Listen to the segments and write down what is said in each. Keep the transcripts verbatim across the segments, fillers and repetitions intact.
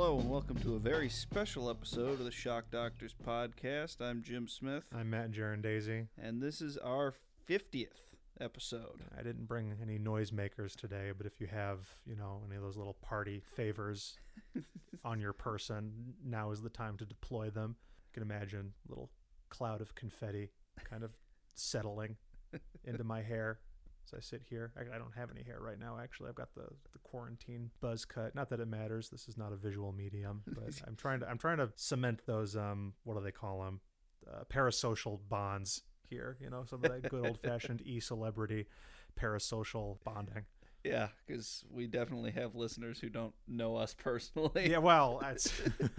Hello and welcome to a very special episode of the Shock Doctors podcast. I'm Jim Smith. I'm Matt Daisy. And this is our fiftieth episode. I didn't bring any noisemakers today, but if you have, you know, any of those little party favors on your person, now is the time to deploy them. You can imagine a little cloud of confetti kind of settling into my hair as I sit here. I, I don't have any hair right now, actually. I've got the, the quarantine buzz cut. Not that it matters. This is not a visual medium, but I'm trying to I'm trying to cement those, um, what do they call them? Uh, parasocial bonds here, you know, some of that good old-fashioned e-celebrity parasocial bonding. Yeah, because we definitely have listeners who don't know us personally. Yeah, well, that's...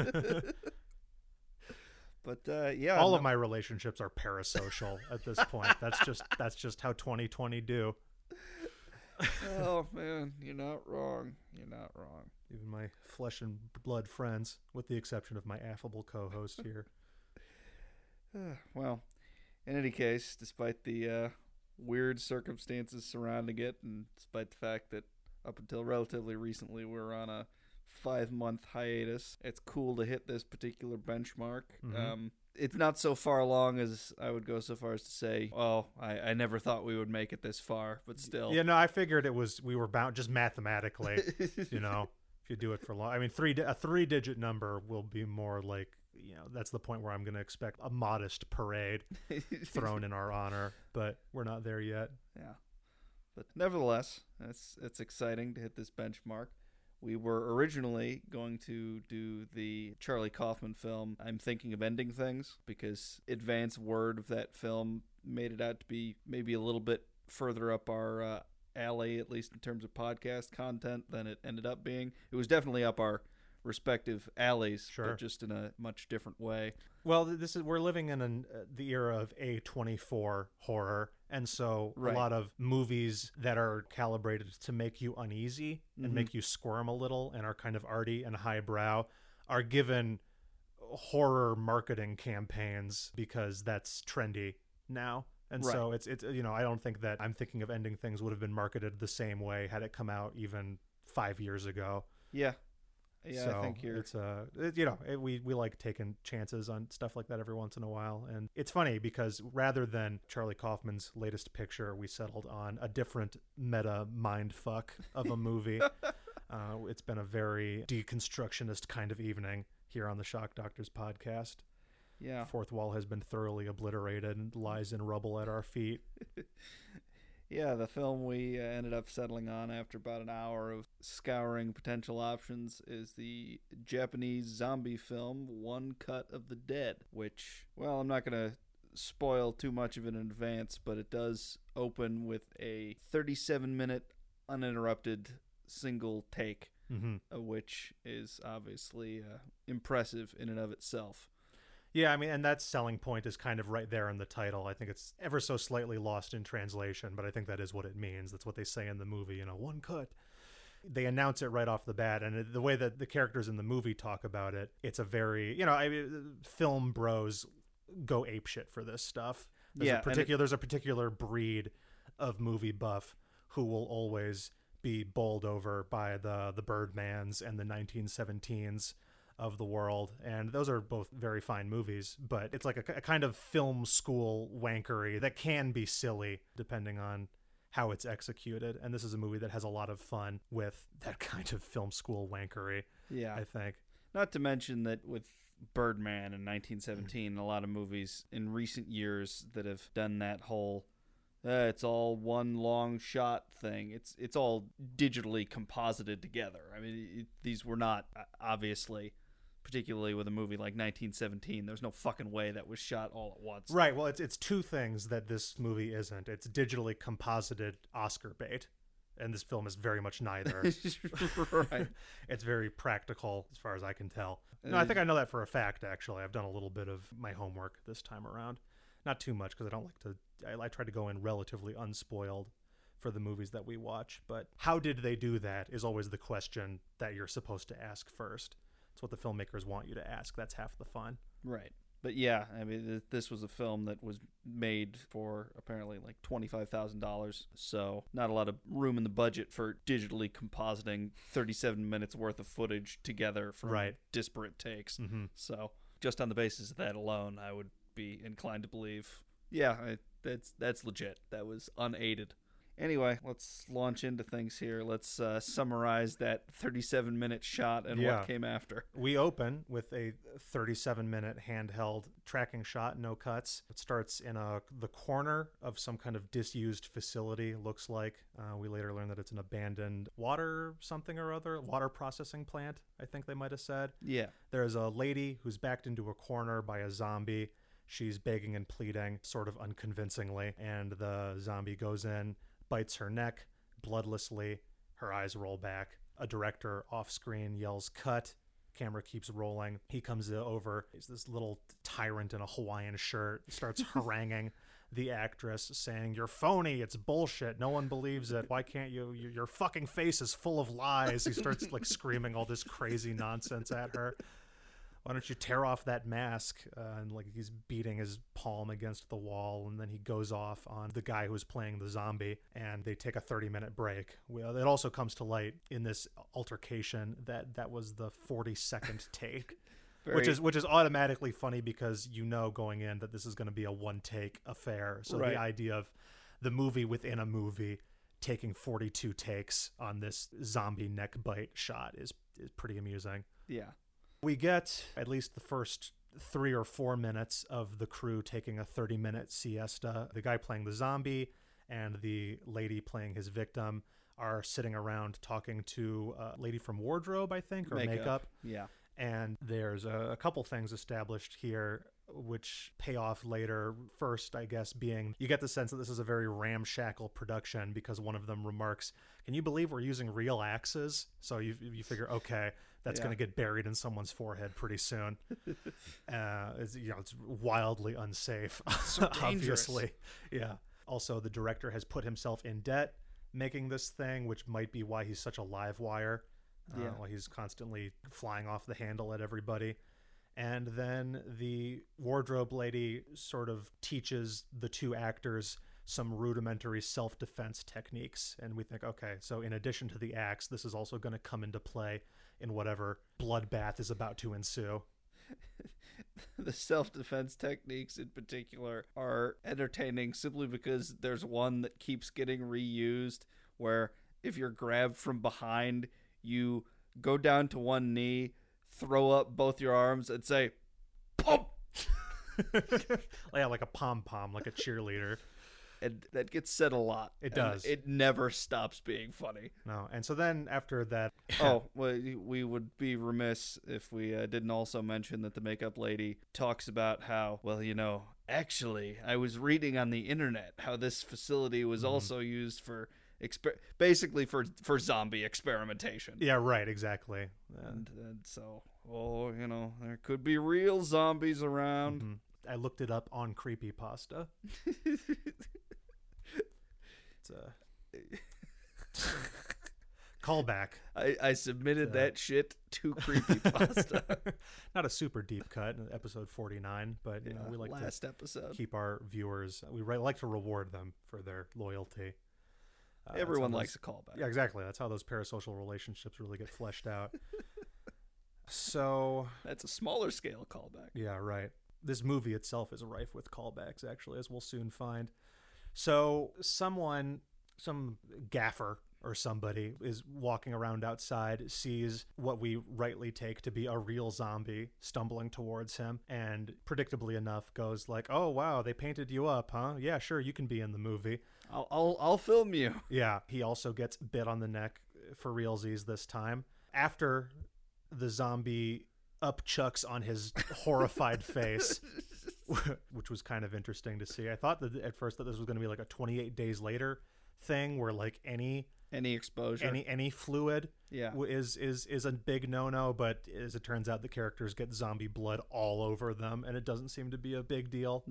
But uh, yeah, all no. of my relationships are parasocial at this point. That's just that's just how twenty twenty do. Oh man, you're not wrong. You're not wrong. Even my flesh and blood friends, with the exception of my affable co-host here. Uh, well, in any case, despite the uh, weird circumstances surrounding it, and despite the fact that up until relatively recently we were on a five-month hiatus, it's cool to hit this particular benchmark. Mm-hmm. Um, it's not so far along as I would go so far as to say, well, I, I never thought we would make it this far, but still. Yeah, no, I figured it was, we were bound, just mathematically, you know, if you do it for long. I mean, three a three-digit number will be more like, you know, that's the point where I'm going to expect a modest parade thrown in our honor, but we're not there yet. Yeah. But nevertheless, it's, it's exciting to hit this benchmark. We were originally going to do the Charlie Kaufman film, I'm Thinking of Ending Things, because advance word of that film made it out to be maybe a little bit further up our uh, alley, at least in terms of podcast content, than it ended up being. It was definitely up our respective alleys, sure, but just in a much different way. Well, this is we're living in an, uh, the era of A twenty-four horror, and so right. a lot of movies that are calibrated to make you uneasy and mm-hmm. make you squirm a little and are kind of arty and highbrow are given horror marketing campaigns because that's trendy now. And right. so it's it's you know, I don't think that I'm Thinking of Ending Things would have been marketed the same way had it come out even five years ago. Yeah. Yeah, so I think you're... it's uh, it, you know, it, we we like taking chances on stuff like that every once in a while, and it's funny because rather than Charlie Kaufman's latest picture, we settled on a different meta mind fuck of a movie. uh, it's been a very deconstructionist kind of evening here on the Shock Doctors podcast. Yeah, fourth wall has been thoroughly obliterated and lies in rubble at our feet. Yeah, the film we uh, ended up settling on after about an hour of scouring potential options is the Japanese zombie film One Cut of the Dead, which, well, I'm not going to spoil too much of it in advance, but it does open with a thirty-seven minute uninterrupted single take, mm-hmm. uh, which is obviously uh, impressive in and of itself. Yeah, I mean, and that selling point is kind of right there in the title. I think it's ever so slightly lost in translation, but I think that is what it means. That's what they say in the movie, you know, one cut. They announce it right off the bat, and the way that the characters in the movie talk about it, it's a very, you know, I mean, film bros go apeshit for this stuff. There's yeah, a particular, it, there's a particular breed of movie buff who will always be bowled over by the the Birdmans and the nineteen seventeens of the world, and those are both very fine movies, but it's like a, a kind of film school wankery that can be silly depending on how it's executed, and this is a movie that has a lot of fun with that kind of film school wankery. Yeah, I think. Not to mention that with Birdman in nineteen seventeen, mm. a lot of movies in recent years that have done that whole uh, it's all one long shot thing. It's it's all digitally composited together. I mean, it, these were not, obviously, particularly with a movie like nineteen seventeen, there's no fucking way that was shot all at once. Right, well, it's it's two things that this movie isn't. It's digitally composited Oscar bait, and this film is very much neither. Right. It's very practical, as far as I can tell. No, I think I know that for a fact, actually. I've done a little bit of my homework this time around. Not too much, because I don't like to... I, I try to go in relatively unspoiled for the movies that we watch, but how did they do that is always the question that you're supposed to ask first. It's what the filmmakers want you to ask. That's half the fun. Right. But yeah, I mean, th- this was a film that was made for apparently like twenty-five thousand dollars. So not a lot of room in the budget for digitally compositing thirty-seven minutes worth of footage together from Right. disparate takes. Mm-hmm. So just on the basis of that alone, I would be inclined to believe, yeah, I, that's that's legit. That was unaided. Anyway, let's launch into things here. Let's uh, summarize that thirty-seven minute shot and Yeah. what came after. We open with a thirty-seven minute handheld tracking shot, no cuts. It starts in a the corner of some kind of disused facility, looks like. Uh, we later learn that it's an abandoned water something or other, water processing plant, I think they might have said. Yeah. There's a lady who's backed into a corner by a zombie. She's begging and pleading, sort of unconvincingly, and the zombie goes in, bites her neck bloodlessly. Her eyes roll back. A director off screen yells, "Cut." Camera keeps rolling. He comes over. He's this little tyrant in a Hawaiian shirt. Starts haranguing the actress, saying, "You're phony. It's bullshit. No one believes it. Why can't you? Your your fucking face is full of lies." He starts like screaming all this crazy nonsense at her. Why don't you tear off that mask? Uh, and like he's beating his palm against the wall, and then he goes off on the guy who's playing the zombie, and they take a thirty minute break. Well, it also comes to light in this altercation that that was the forty second take, Very, which is which is automatically funny because you know going in that this is going to be a one take affair. So Right. the idea of the movie within a movie taking forty-two takes on this zombie neck bite shot is is pretty amusing. yeah. We get at least the first three or four minutes of the crew taking a thirty minute siesta. The guy playing the zombie and the lady playing his victim are sitting around talking to a lady from wardrobe, I think, or makeup. Makeup. Yeah. And there's a, a couple things established here which pay off later. First, I guess, being you get the sense that this is a very ramshackle production because one of them remarks, "Can you believe we're using real axes?" So you you figure, okay, that's Yeah. going to get buried in someone's forehead pretty soon. uh, it's, you know, it's wildly unsafe, So dangerous. obviously. Yeah. Also, the director has put himself in debt making this thing, which might be why he's such a live wire. Uh, Yeah. why he's constantly flying off the handle at everybody. And then the wardrobe lady sort of teaches the two actors some rudimentary self-defense techniques. And we think, okay, so in addition to the axe, this is also going to come into play in whatever bloodbath is about to ensue. The self-defense techniques in particular are entertaining simply because there's one that keeps getting reused where if you're grabbed from behind, you go down to one knee, throw up both your arms, and say, "Pump!" Yeah, like a pom-pom, like a cheerleader. And that gets said a lot. It and does. It never stops being funny. No, and so then after that... Oh, well, we would be remiss if we uh, didn't also mention that the makeup lady talks about how, well, you know, actually, I was reading on the internet how this facility was Mhm. also used for, exper- basically for, for zombie experimentation. Yeah, right, exactly. Uh, And, and so, oh, you know, there could be real zombies around. mhm. I looked it up on Creepypasta. It's a callback. I, I submitted Uh, that shit to Creepypasta. Not a super deep cut, episode forty-nine, but you know Yeah, we like last to episode. keep our viewers. We re- like to reward them for their loyalty. Uh, that's Everyone how likes those- a callback. Yeah, exactly. That's how those parasocial relationships really get fleshed out. So That's a smaller scale callback. yeah, right. This movie itself is rife with callbacks, actually, as we'll soon find. So someone, some gaffer or somebody is walking around outside, sees what we rightly take to be a real zombie stumbling towards him, and predictably enough goes like, "Oh, wow, they painted you up, huh? Yeah, sure, you can be in the movie." I'll, I'll I'll film you. Yeah, he also gets bit on the neck for realsies this time. After the zombie upchucks on his horrified face, which was kind of interesting to see. I thought that at first that this was going to be like a twenty-eight days later thing where like any Any exposure. any any fluid yeah. w- is is is a big no-no, but as it turns out the characters get zombie blood all over them and it doesn't seem to be a big deal. No.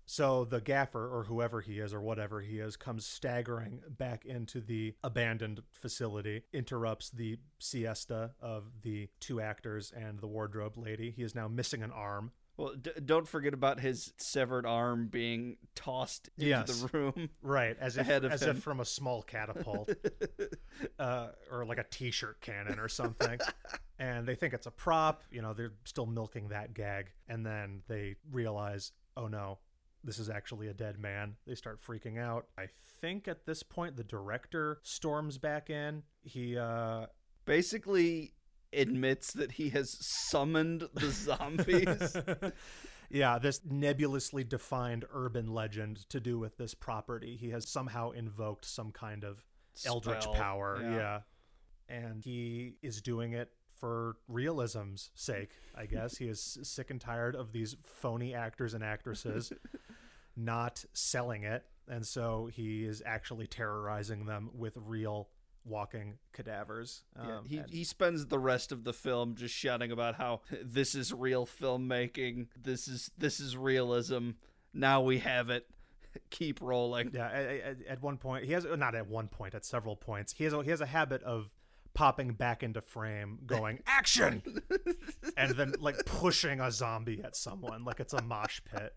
So the gaffer, or whoever he is or whatever he is, comes staggering back into the abandoned facility, interrupts the siesta of the two actors and the wardrobe lady. He is now missing an arm. Well, d- don't forget about his severed arm being tossed into Yes. the room. Right, as if Ahead of as him. if from a small catapult, uh, or like a T-shirt cannon or something. And they think it's a prop. You know, they're still milking that gag, and then they realize, oh no, this is actually a dead man. They start freaking out. I think at this point the director storms back in. He uh, Basically admits that he has summoned the zombies. yeah, this nebulously defined urban legend to do with this property. He has somehow invoked some kind of eldritch Spell. power. Yeah. Yeah. And he is doing it for realism's sake, I guess. He is sick and tired of these phony actors and actresses not selling it. And so he is actually terrorizing them with real walking cadavers. Yeah, Um, he and- he spends the rest of the film just shouting about how this is real filmmaking. This is this is realism. Now we have it. Keep rolling. Yeah, at, at, at one point, he has, not at one point, at several points, he has a, he has a habit of popping back into frame, going, action! And then, like, pushing a zombie at someone like it's a mosh pit.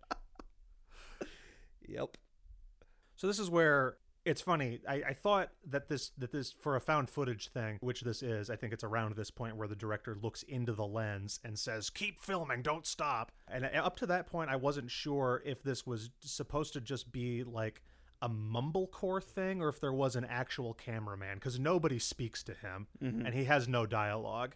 Yep. So this is where it's funny. I, I thought that this that this for a found footage thing, which this is, I think it's around this point where the director looks into the lens and says, "Keep filming, don't stop." And up to that point, I wasn't sure if this was supposed to just be like a mumblecore thing or if there was an actual cameraman, because nobody speaks to him Mm-hmm. and he has no dialogue.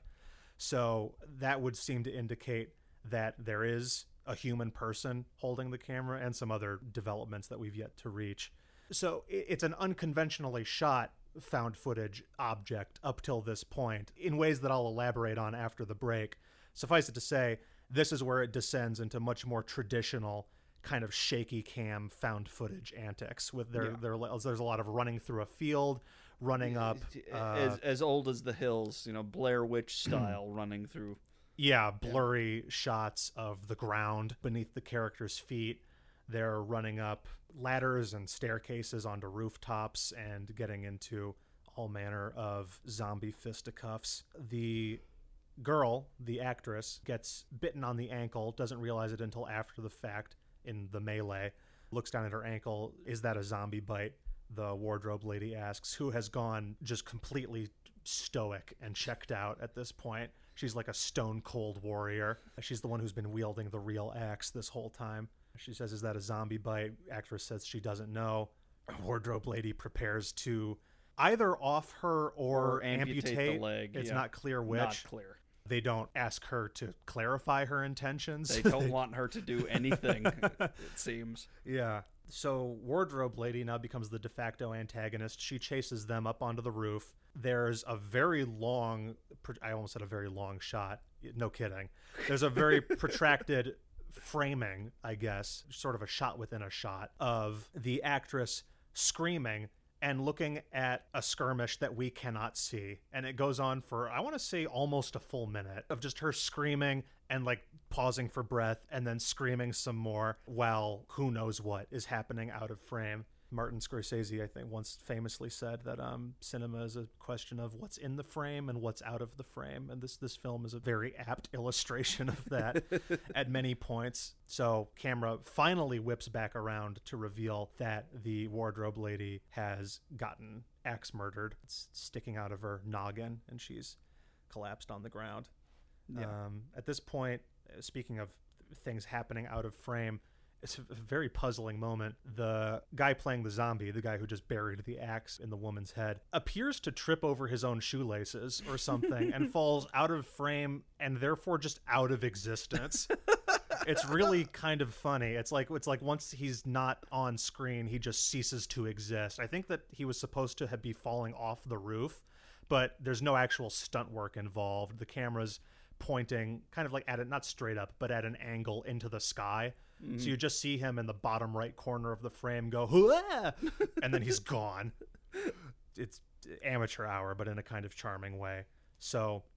So that would seem to indicate that there is a human person holding the camera and some other developments that we've yet to reach. So i- it's an unconventionally shot found footage object up till this point in ways that I'll elaborate on after the break. Suffice it to say, this is where it descends into much more traditional kind of shaky cam found footage antics with their, Yeah. their there's a lot of running through a field, running up uh, as as old as the hills, you know, Blair Witch style, running through. yeah, blurry shots of the ground beneath the characters' feet. They're running up ladders and staircases onto rooftops and getting into all manner of zombie fisticuffs. The girl, the actress, gets bitten on the ankle, doesn't realize it until after the fact in the melee, looks down at her ankle. Is that a zombie bite? The wardrobe lady asks, who has gone just completely stoic and checked out at this point. She's like a stone cold warrior. She's the one who's been wielding the real axe this whole time. She says, is that a zombie bite? Actress says she doesn't know. Wardrobe lady prepares to either off her or, Or amputate the leg, It's yeah. not clear which. Not clear. They don't ask her to clarify her intentions. They don't want her to do anything, it seems. Yeah. So Wardrobe Lady now becomes the de facto antagonist. She chases them up onto the roof. There's a very long, I almost said a very long shot. No kidding. There's a very protracted framing, I guess, sort of a shot within a shot of the actress screaming and looking at a skirmish that we cannot see. And it goes on for, I want to say, almost a full minute of just her screaming and like pausing for breath and then screaming some more while who knows what is happening out of frame. Martin Scorsese, I think, once famously said that um, cinema is a question of what's in the frame and what's out of the frame. And this, this film is a very apt illustration of that at many points. So camera finally whips back around to reveal that the wardrobe lady has gotten axe murdered. It's sticking out of her noggin and she's collapsed on the ground. Yeah. Um, at this point, uh, speaking of things happening out of frame, it's a very puzzling moment. The guy playing the zombie, the guy who just buried the axe in the woman's head, appears to trip over his own shoelaces or something and falls out of frame and therefore just out of existence. It's really kind of funny. It's like it's like once he's not on screen, he just ceases to exist. I think that he was supposed to have, be falling off the roof, but there's no actual stunt work involved. The camera's pointing kind of like at it, not straight up, but at an angle into the sky. Mm-hmm. So you just see him in the bottom right corner of the frame go, "Hooah!" and then he's gone. It's amateur hour, but in a kind of charming way. So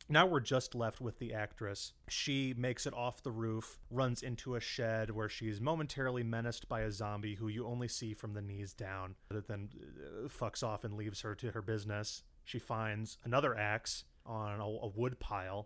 Now we're just left with the actress. She makes it off the roof, runs into a shed where she's momentarily menaced by a zombie who you only see from the knees down, that then uh, fucks off and leaves her to her business. She finds another axe on a, a wood pile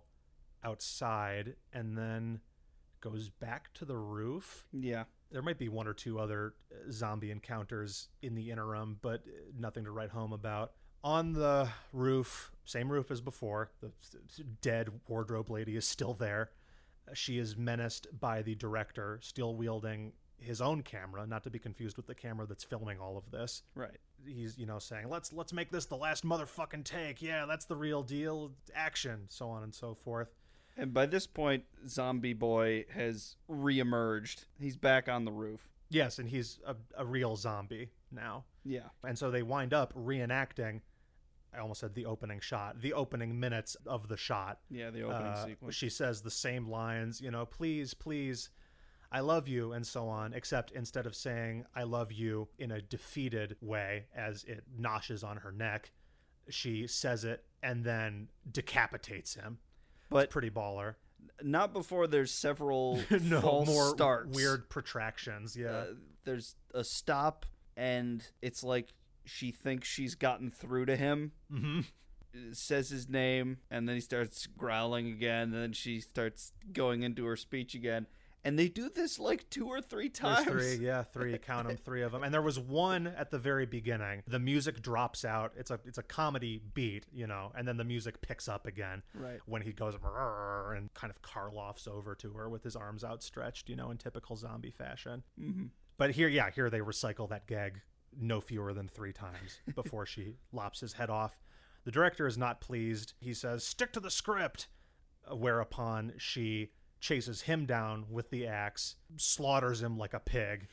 outside and then goes back to the roof. Yeah. There might be one or two other zombie encounters in the interim, but nothing to write home about. On the roof, same roof as before, the dead wardrobe lady is still there. She is menaced by the director, still wielding his own camera, not to be confused with the camera that's filming all of this. Right. He's, you know, saying, let's let's make this the last motherfucking take. Yeah, that's the real deal. Action, so on and so forth. And by this point, Zombie Boy has reemerged. He's back on the roof. Yes, and he's a, a real zombie now. Yeah. And so they wind up reenacting, I almost said the opening shot, the opening minutes of the shot. Yeah, the opening uh, sequence. She says the same lines, you know, please, please, I love you, and so on, except instead of saying I love you in a defeated way as it noshes on her neck, she says it and then decapitates him. But it's pretty baller. Not before there's several no, false more starts. Weird protractions, yeah. Uh, there's a stop, and it's like she thinks she's gotten through to him. Mm-hmm. Says his name, and then he starts growling again, and then she starts going into her speech again. And they do this like two or three times. There's three, yeah, three. Count them, three of them. And there was one at the very beginning. The music drops out. It's a it's a comedy beat, you know, and then the music picks up again. Right. When he goes and kind of Karloffs over to her with his arms outstretched, you know, in typical zombie fashion. Mm-hmm. But here, yeah, here they recycle that gag no fewer than three times before she lops his head off. The director is not pleased. He says, "Stick to the script," whereupon she chases him down with the axe, slaughters him like a pig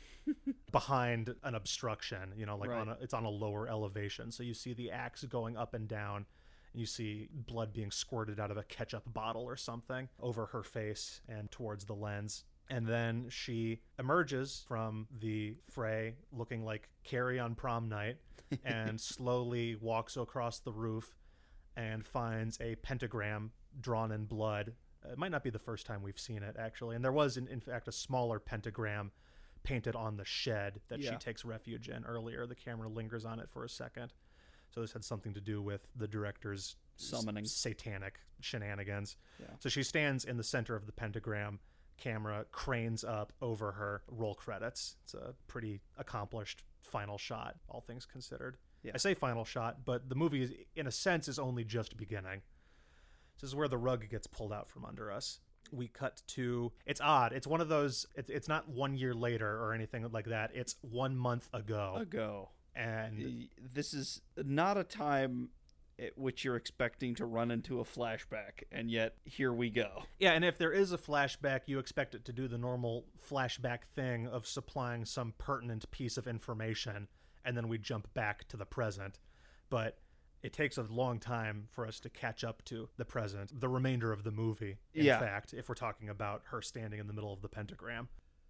behind an obstruction, you know, like right. on a, it's on a lower elevation. So you see the axe going up and down, and you see blood being squirted out of a ketchup bottle or something over her face and towards the lens. And then she emerges from the fray looking like Carrie on prom night and slowly walks across the roof and finds a pentagram drawn in blood. It might not be the first time we've seen it, actually. And there was, in, in fact, a smaller pentagram painted on the shed that yeah. she takes refuge in earlier. The camera lingers on it for a second. So this had something to do with the director's summoning s- satanic shenanigans. Yeah. So she stands in the center of the pentagram. Camera cranes up over her. Roll credits. It's a pretty accomplished final shot, all things considered. Yeah. I say final shot, but the movie, is, in a sense, is only just beginning. This is where the rug gets pulled out from under us. We cut to, it's odd. It's one of those, it's, it's not one year later or anything like that. It's one month ago. Ago. And this is not a time at which you're expecting to run into a flashback, and yet here we go. Yeah, and if there is a flashback, you expect it to do the normal flashback thing of supplying some pertinent piece of information, and then we jump back to the present. But it takes a long time for us to catch up to the present, the remainder of the movie, in yeah. fact, if we're talking about her standing in the middle of the pentagram.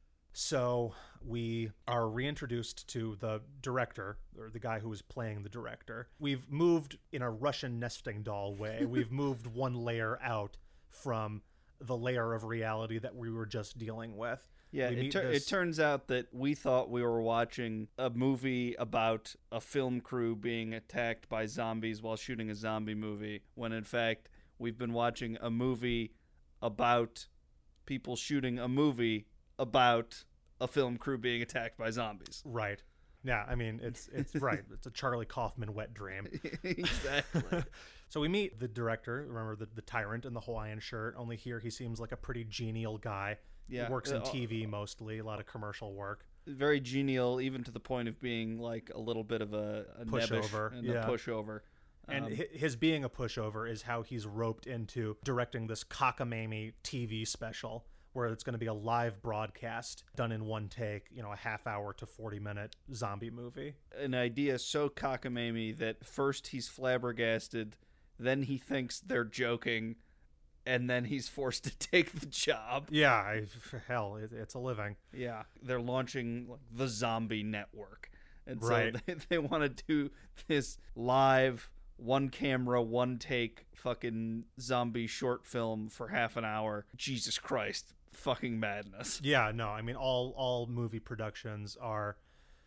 So we are reintroduced to the director, or the guy who was playing the director. We've moved in a Russian nesting doll way. We've moved one layer out from the layer of reality that we were just dealing with. Yeah, it, tur- this... it turns out that we thought we were watching a movie about a film crew being attacked by zombies while shooting a zombie movie, when in fact we've been watching a movie about people shooting a movie about a film crew being attacked by zombies. Right. Yeah, I mean, it's it's right. It's a Charlie Kaufman wet dream. Exactly. So we meet the director, remember the, the tyrant in the Hawaiian shirt, only here he seems like a pretty genial guy. Yeah. He works in uh, T V mostly, a lot of commercial work. Very genial, even to the point of being like a little bit of a, a pushover. and yeah. a pushover. And um, his being a pushover is how he's roped into directing this cockamamie T V special where it's going to be a live broadcast done in one take, you know, a half hour to forty minute zombie movie. An idea so cockamamie that first he's flabbergasted, then he thinks they're joking, and then he's forced to take the job. Yeah, I, hell, it, it's a living. Yeah, they're launching like, the Zombie Network. And so right. they, they want to do this live one camera, one take, fucking zombie short film for half an hour. Jesus Christ, fucking madness. Yeah, no, I mean, all all movie productions are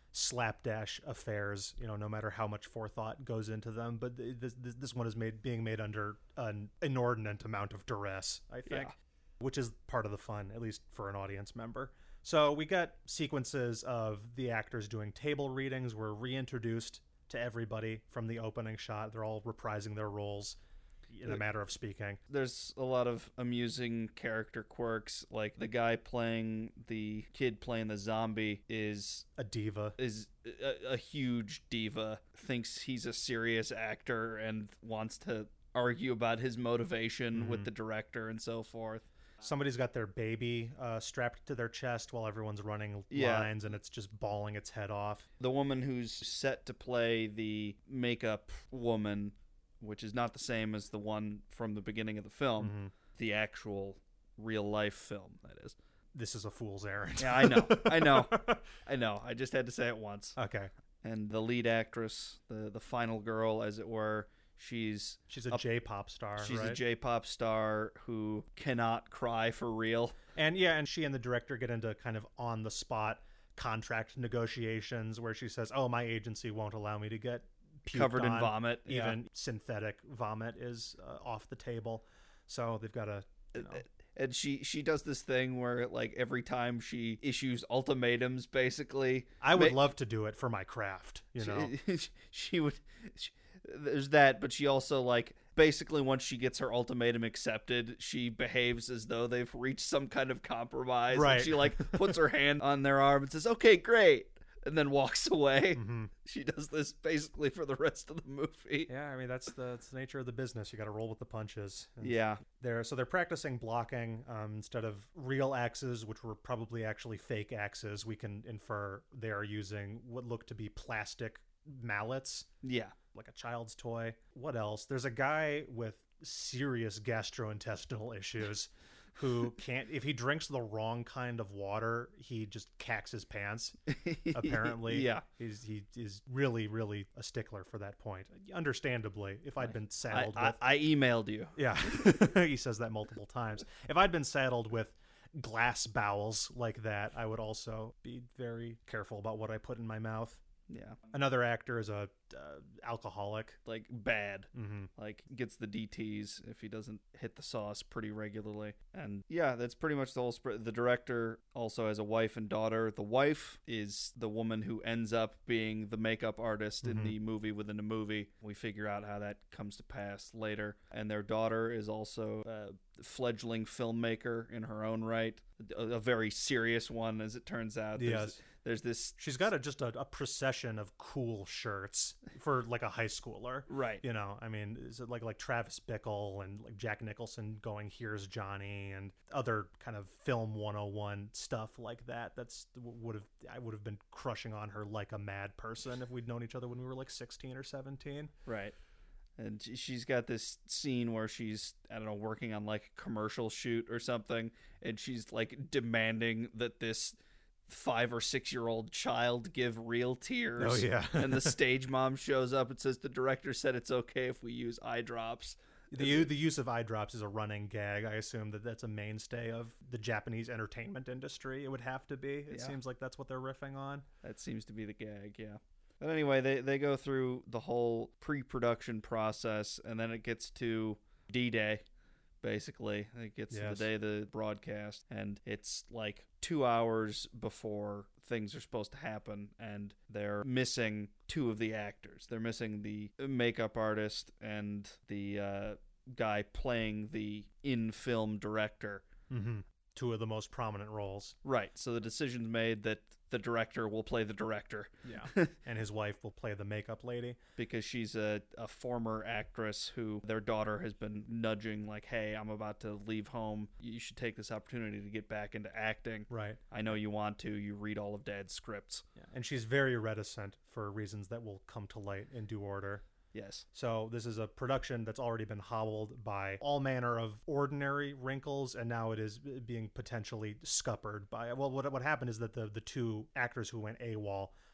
slapdash affairs, you know, no matter how much forethought goes into them. But this this, this one is made being made under an inordinate amount of duress, I think, Yeah. which is part of the fun, at least for an audience member. So we got sequences of the actors doing table readings. We're reintroduced to everybody from the opening shot. They're all reprising their roles in a matter of speaking. There's a lot of amusing character quirks, like the guy playing the kid playing the zombie is A diva. is a, a huge diva, thinks he's a serious actor and wants to argue about his motivation Mm-hmm. with the director and so forth. Somebody's got their baby uh, strapped to their chest while everyone's running Yeah. lines, and it's just bawling its head off. The woman who's set to play the makeup woman, which is not the same as the one from the beginning of the film, Mm-hmm. the actual real life film, that is. This is a fool's errand. Yeah, I know. I know. I know. I just had to say it once. Okay. And the lead actress, the the final girl, as it were, she's She's a Up- J-pop star, she's right? a J-pop star who cannot cry for real. And yeah, and she and the director get into kind of on-the-spot contract negotiations where she says, "Oh, my agency won't allow me to get puked Covered in on. vomit, yeah. Even synthetic vomit is uh, off the table." So they've got to, you know, And she she does this thing where, like, every time she issues ultimatums, basically, I would ma- love to do it for my craft, you know. she, she would. She, there's that, but she also, like, basically once she gets her ultimatum accepted, she behaves as though they've reached some kind of compromise. Right. And she, like, puts her hand on their arm and says, "Okay, great," and then walks away. Mm-hmm. She does this basically for the rest of the movie. Yeah, I mean that's the, that's the nature of the business. You got to roll with the punches. And Yeah. They're so they're practicing blocking um, instead of real axes, which were probably actually fake axes. We can infer they are using what look to be plastic mallets, Yeah. like a child's toy. What else? There's a guy with serious gastrointestinal issues who can't, if he drinks the wrong kind of water, he just cacks his pants. Apparently, Yeah. he's he is really really a stickler for that point. Understandably, if I'd been I, saddled I, with, I emailed you. yeah, he says that multiple times. If I'd been saddled with glass bowels like that, I would also be very careful about what I put in my mouth. Yeah. Another actor is a uh, alcoholic. Like, bad. Mm-hmm. Like, gets the D Ts if he doesn't hit the sauce pretty regularly. And yeah, that's pretty much the whole spread. The director also has a wife and daughter. The wife is the woman who ends up being the makeup artist Mhm. in the movie within the movie. We figure out how that comes to pass later. And their daughter is also a fledgling filmmaker in her own right. A, a very serious one, as it turns out. There's, Yes. There's this... She's got a, just a, a procession of cool shirts for like a high schooler. Right. You know, I mean, is it like like Travis Bickle and like Jack Nicholson going "Here's Johnny" and other kind of film one oh one stuff like that? That's would have I would have been crushing on her like a mad person if we'd known each other when we were like sixteen or seventeen. Right. And she- she's got this scene where she's, I don't know, working on like a commercial shoot or something, and she's like demanding that this five or six year old child give real tears. Oh, yeah. And the stage mom shows up and says the director said it's okay if we use eye drops. The u- the use of eye drops is a running gag. I assume that that's a mainstay of the Japanese entertainment industry. It would have to be. It Yeah. seems like that's what they're riffing on. That seems to be the gag, yeah. But anyway, they, they go through the whole pre-production process, and then it gets to D-Day, basically. It gets to Yes. the day of the broadcast, and it's like two hours before things are supposed to happen, and they're missing two of the actors. They're missing the makeup artist and the uh, guy playing the in-film director. Mm-hmm. Two of the most prominent roles. Right, so the decision's made that the director will play the director. Yeah. And his wife will play the makeup lady. Because she's a, a former actress who their daughter has been nudging, like, hey, I'm about to leave home. You should take this opportunity to get back into acting. Right. I know you want to. You read all of Dad's scripts. Yeah. And she's very reticent for reasons that will come to light in due order. Yes. So this is a production that's already been hobbled by all manner of ordinary wrinkles, and now it is being potentially scuppered by. Well, what what happened is that the the two actors who went AWOL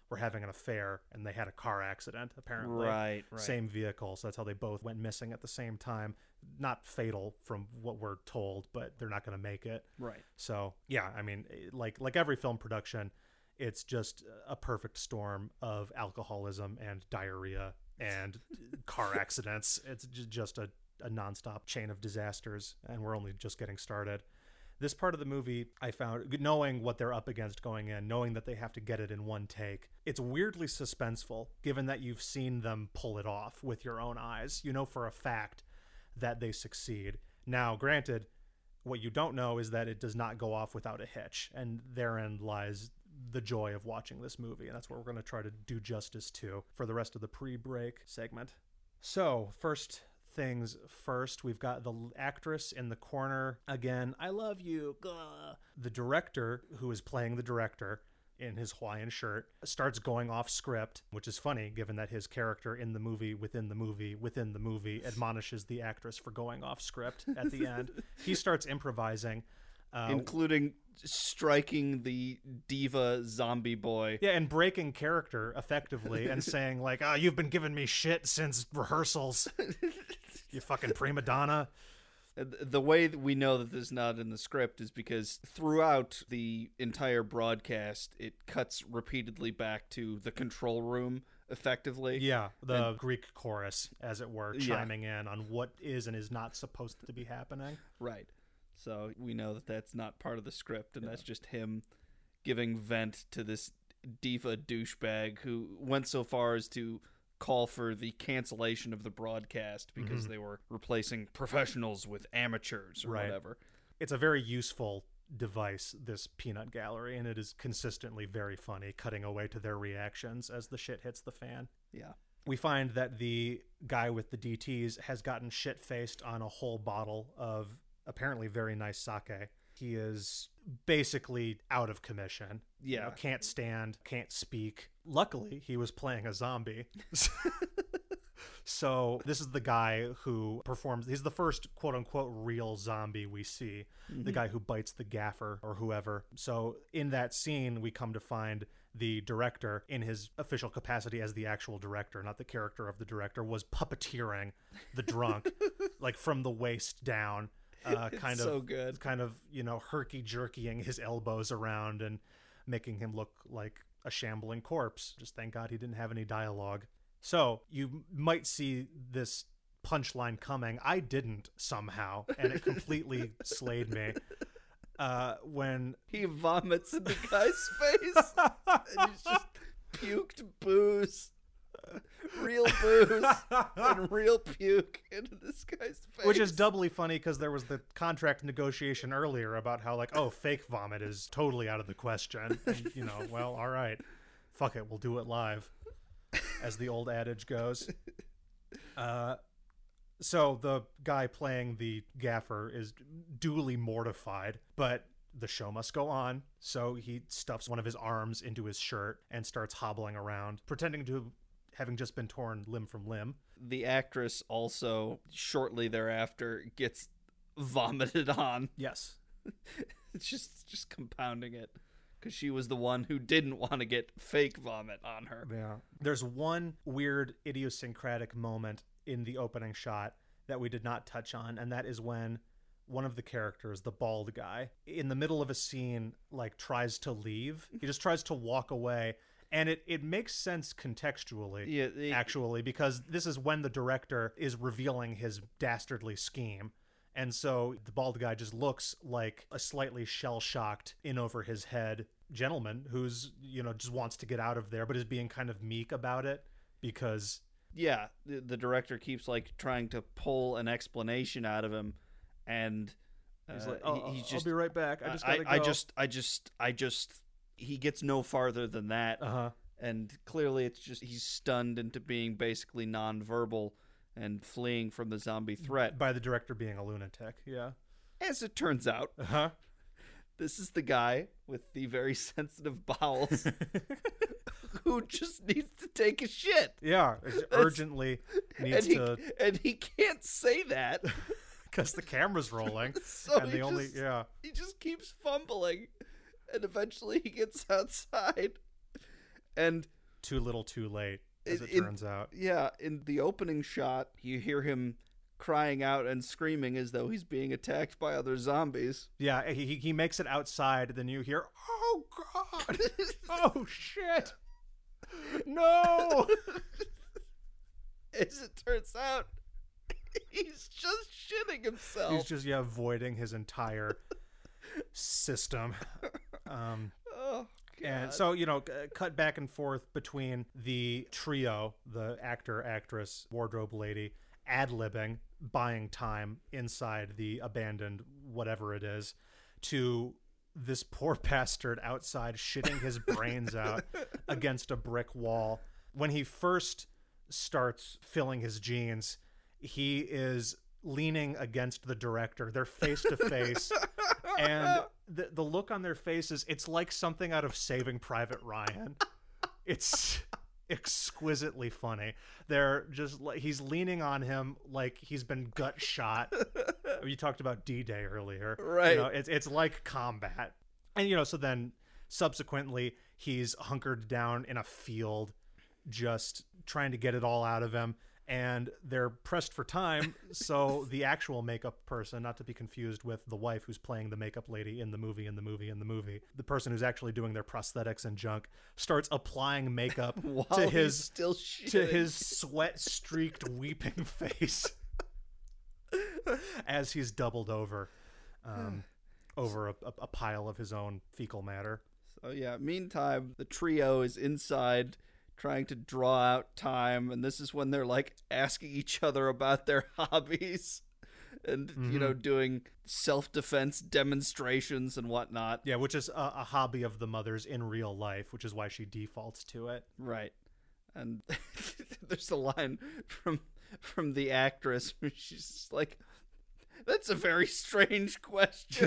were having an affair and they had a car accident, apparently. Right, right. Same vehicle, so that's how they both went missing at the same time. Not fatal from what we're told, but they're not going to make it. Right. So, yeah, I mean, like like every film production, it's just a perfect storm of alcoholism and diarrhea and car accidents. It's j- just a, a nonstop chain of disasters, and we're only just getting started. This part of the movie, I found, knowing what they're up against going in, knowing that they have to get it in one take, it's weirdly suspenseful, given that you've seen them pull it off with your own eyes. You know for a fact that they succeed. Now, granted, what you don't know is that it does not go off without a hitch, and therein lies the joy of watching this movie, and that's what we're going to try to do justice to for the rest of the pre-break segment. So, first things first, we've got the actress in the corner again. I love you. Gah. The director, who is playing the director in his Hawaiian shirt, starts going off script, which is funny given that his character in the movie within the movie within the movie admonishes the actress for going off script at the end. He starts improvising, uh, including striking the diva zombie boy. Yeah, and breaking character effectively and saying like, "Ah, oh, you've been giving me shit since rehearsals. You fucking prima donna." The way that we know that this is not in the script is because throughout the entire broadcast, it cuts repeatedly back to the control room, effectively. Yeah, the and, Greek chorus, as it were, chiming yeah. in on what is and is not supposed to be happening. Right. So we know that that's not part of the script, and yeah. that's just him giving vent to this diva douchebag who went so far as to call for the cancellation of the broadcast because mm-hmm. they were replacing professionals with amateurs or right. whatever. It's a very useful device, this peanut gallery, and it is consistently very funny, cutting away to their reactions as the shit hits the fan. Yeah. We find that the guy with the D Ts has gotten shit-faced on a whole bottle of apparently very nice sake. He is basically out of commission. Yeah. You know, can't stand, can't speak. Luckily, he was playing a zombie. So this is the guy who performs, he's the first quote-unquote real zombie we see, mm-hmm. the guy who bites the gaffer or whoever. So in that scene, we come to find the director, in his official capacity as the actual director, not the character of the director, was puppeteering the drunk, like from the waist down. Uh, kind it's of, so good. kind of, you know, herky-jerkying his elbows around and making him look like a shambling corpse. Just thank God he didn't have any dialogue. So you might see this punchline coming. I didn't somehow, and it completely slayed me. Uh, when he vomits in the guy's face, and he's just puked booze. Real booze and real puke into this guy's face. Which is doubly funny because there was the contract negotiation earlier about how, like, oh, fake vomit is totally out of the question. And, you know, well, all right. Fuck it, we'll do it live, as the old adage goes. Uh, so the guy playing the gaffer is duly mortified, but the show must go on. So he stuffs one of his arms into his shirt and starts hobbling around, pretending to having just been torn limb from limb. The actress also, shortly thereafter, gets vomited on. Yes. It's just, just compounding it. Because she was the one who didn't want to get fake vomit on her. Yeah. There's one weird idiosyncratic moment in the opening shot that we did not touch on, and that is when one of the characters, the bald guy, in the middle of a scene, like, tries to leave. He just tries to walk away. And it, it makes sense contextually, yeah, they, actually, because this is when the director is revealing his dastardly scheme. And so the bald guy just looks like a slightly shell-shocked, in over his head gentleman who's, you know, just wants to get out of there, but is being kind of meek about it because... Yeah, the, the director keeps, like, trying to pull an explanation out of him, and uh, he's like, oh, he, he's just, I'll be right back. I just I, gotta I, go. I just, I just, I just... He gets no farther than that, uh-huh. and clearly it's just he's stunned into being basically nonverbal and fleeing from the zombie threat. By the director being a lunatic, yeah. As it turns out, uh-huh. this is the guy with the very sensitive bowels who just needs to take a shit. Yeah, urgently needs and he, to... And he can't say that. Because the camera's rolling. so and the only, just, yeah. He just keeps fumbling. And eventually he gets outside. And Too little, too late, as it, In- turns out. Yeah, in the opening shot, you hear him crying out and screaming as though he's being attacked by other zombies. Yeah, he he makes it outside, then you hear, "Oh God, oh shit, no!" As it turns out, he's just shitting himself. He's just yeah voiding his entire system. Um, oh, God. and so you know, c- cut back and forth between the trio, the actor, actress, wardrobe lady, ad-libbing, buying time inside the abandoned whatever it is, to this poor bastard outside shitting his brains out against a brick wall. When he first starts filling his jeans, he is leaning against the director. They're face to face, and the the look on their faces, it's like something out of Saving Private Ryan. It's exquisitely funny. They're just like, he's leaning on him like he's been gut shot. You talked about D-Day earlier, Right. You know, it's it's like combat, and you know, so then subsequently he's hunkered down in a field, just trying to get it all out of him. And they're pressed for time, so the actual makeup person, not to be confused with the wife who's playing the makeup lady in the movie, in the movie, in the movie, the person who's actually doing their prosthetics and junk, starts applying makeup While to he's his still to shitting. his sweat-streaked, weeping face as he's doubled over, um, over a, a, a pile of his own fecal matter. So yeah, meantime, the trio is inside trying to draw out time, and this is when they're like asking each other about their hobbies and Mm-hmm. you know, doing self-defense demonstrations and whatnot. Yeah, which is a, a hobby of the mother's in real life, which is why she defaults to it. Right. And there's a line from from the actress where she's just like, that's a very strange question.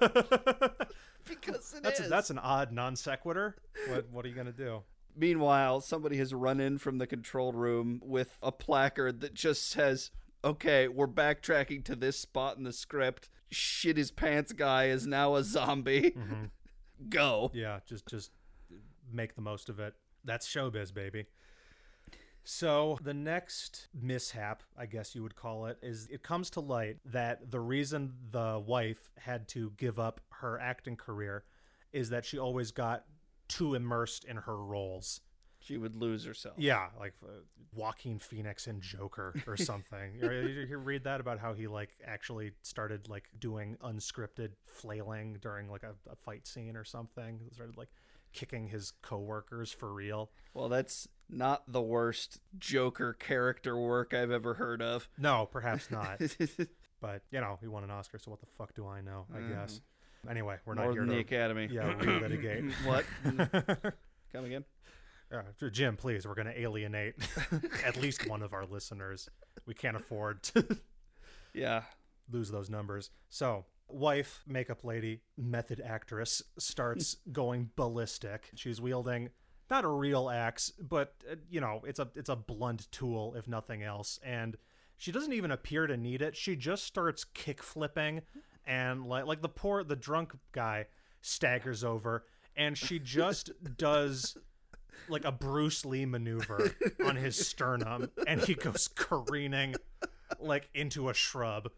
Because it That's is. a, that's an odd non sequitur. What what are you gonna do? Meanwhile, somebody has run in from the control room with a placard that just says, okay, we're backtracking to this spot in the script. Shit his pants guy is now a zombie. Mm-hmm. Go. Yeah, just just make the most of it. That's showbiz, baby. So the next mishap, I guess you would call it, is it comes to light that the reason the wife had to give up her acting career is that she always got too immersed in her roles. She would lose herself. Yeah, like uh, Joaquin Phoenix in Joker or something. you, you, you read that about how he like actually started like doing unscripted flailing during like a, a fight scene or something. He started like kicking his coworkers for real. Well, that's not the worst Joker character work I've ever heard of. No, perhaps not. But, you know, he won an Oscar, so what the fuck do I know, I Mm. guess. Anyway, we're More not here than to... the Academy. Yeah, relitigate. What? Come again? Uh, Jim, please, we're going to alienate at least one of our listeners. We can't afford to Yeah. lose those numbers. So, wife, makeup lady, method actress starts going ballistic. She's wielding not a real axe, but uh, you know, it's a it's a blunt tool if nothing else. And she doesn't even appear to need it. She just starts kick flipping, and like like the poor the drunk guy staggers over, and she just does like a Bruce Lee maneuver on his sternum, and he goes careening like into a shrub.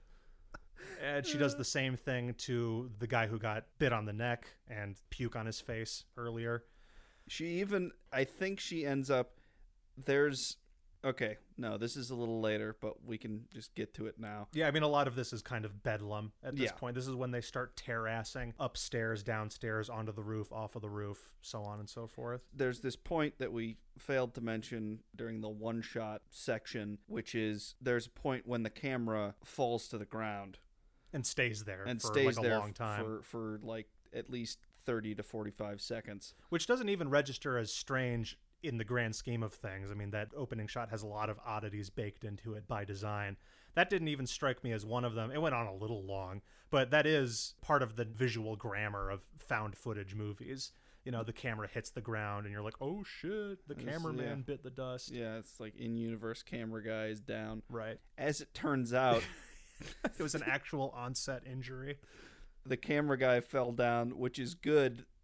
And she does the same thing to the guy who got bit on the neck and puke on his face earlier. She even, I think she ends up, there's, okay, no, this is a little later, but we can just get to it now. Yeah, I mean, a lot of this is kind of bedlam at this Yeah. point. This is when they start terrassing upstairs, downstairs, onto the roof, off of the roof, so on and so forth. There's this point that we failed to mention during the one-shot section, which is there's a point when the camera falls to the ground. And stays there And for stays like a there long time. for, for like at least thirty to forty-five seconds. Which doesn't even register as strange in the grand scheme of things. I mean, that opening shot has a lot of oddities baked into it by design. That didn't even strike me as one of them. It went on a little long, but that is part of the visual grammar of found footage movies. You know, the camera hits the ground and you're like, oh shit, the This- cameraman yeah. bit the dust. Yeah, it's like in-universe camera guy is down. Right. As it turns out, It was an actual onset injury. the camera guy fell down, which is good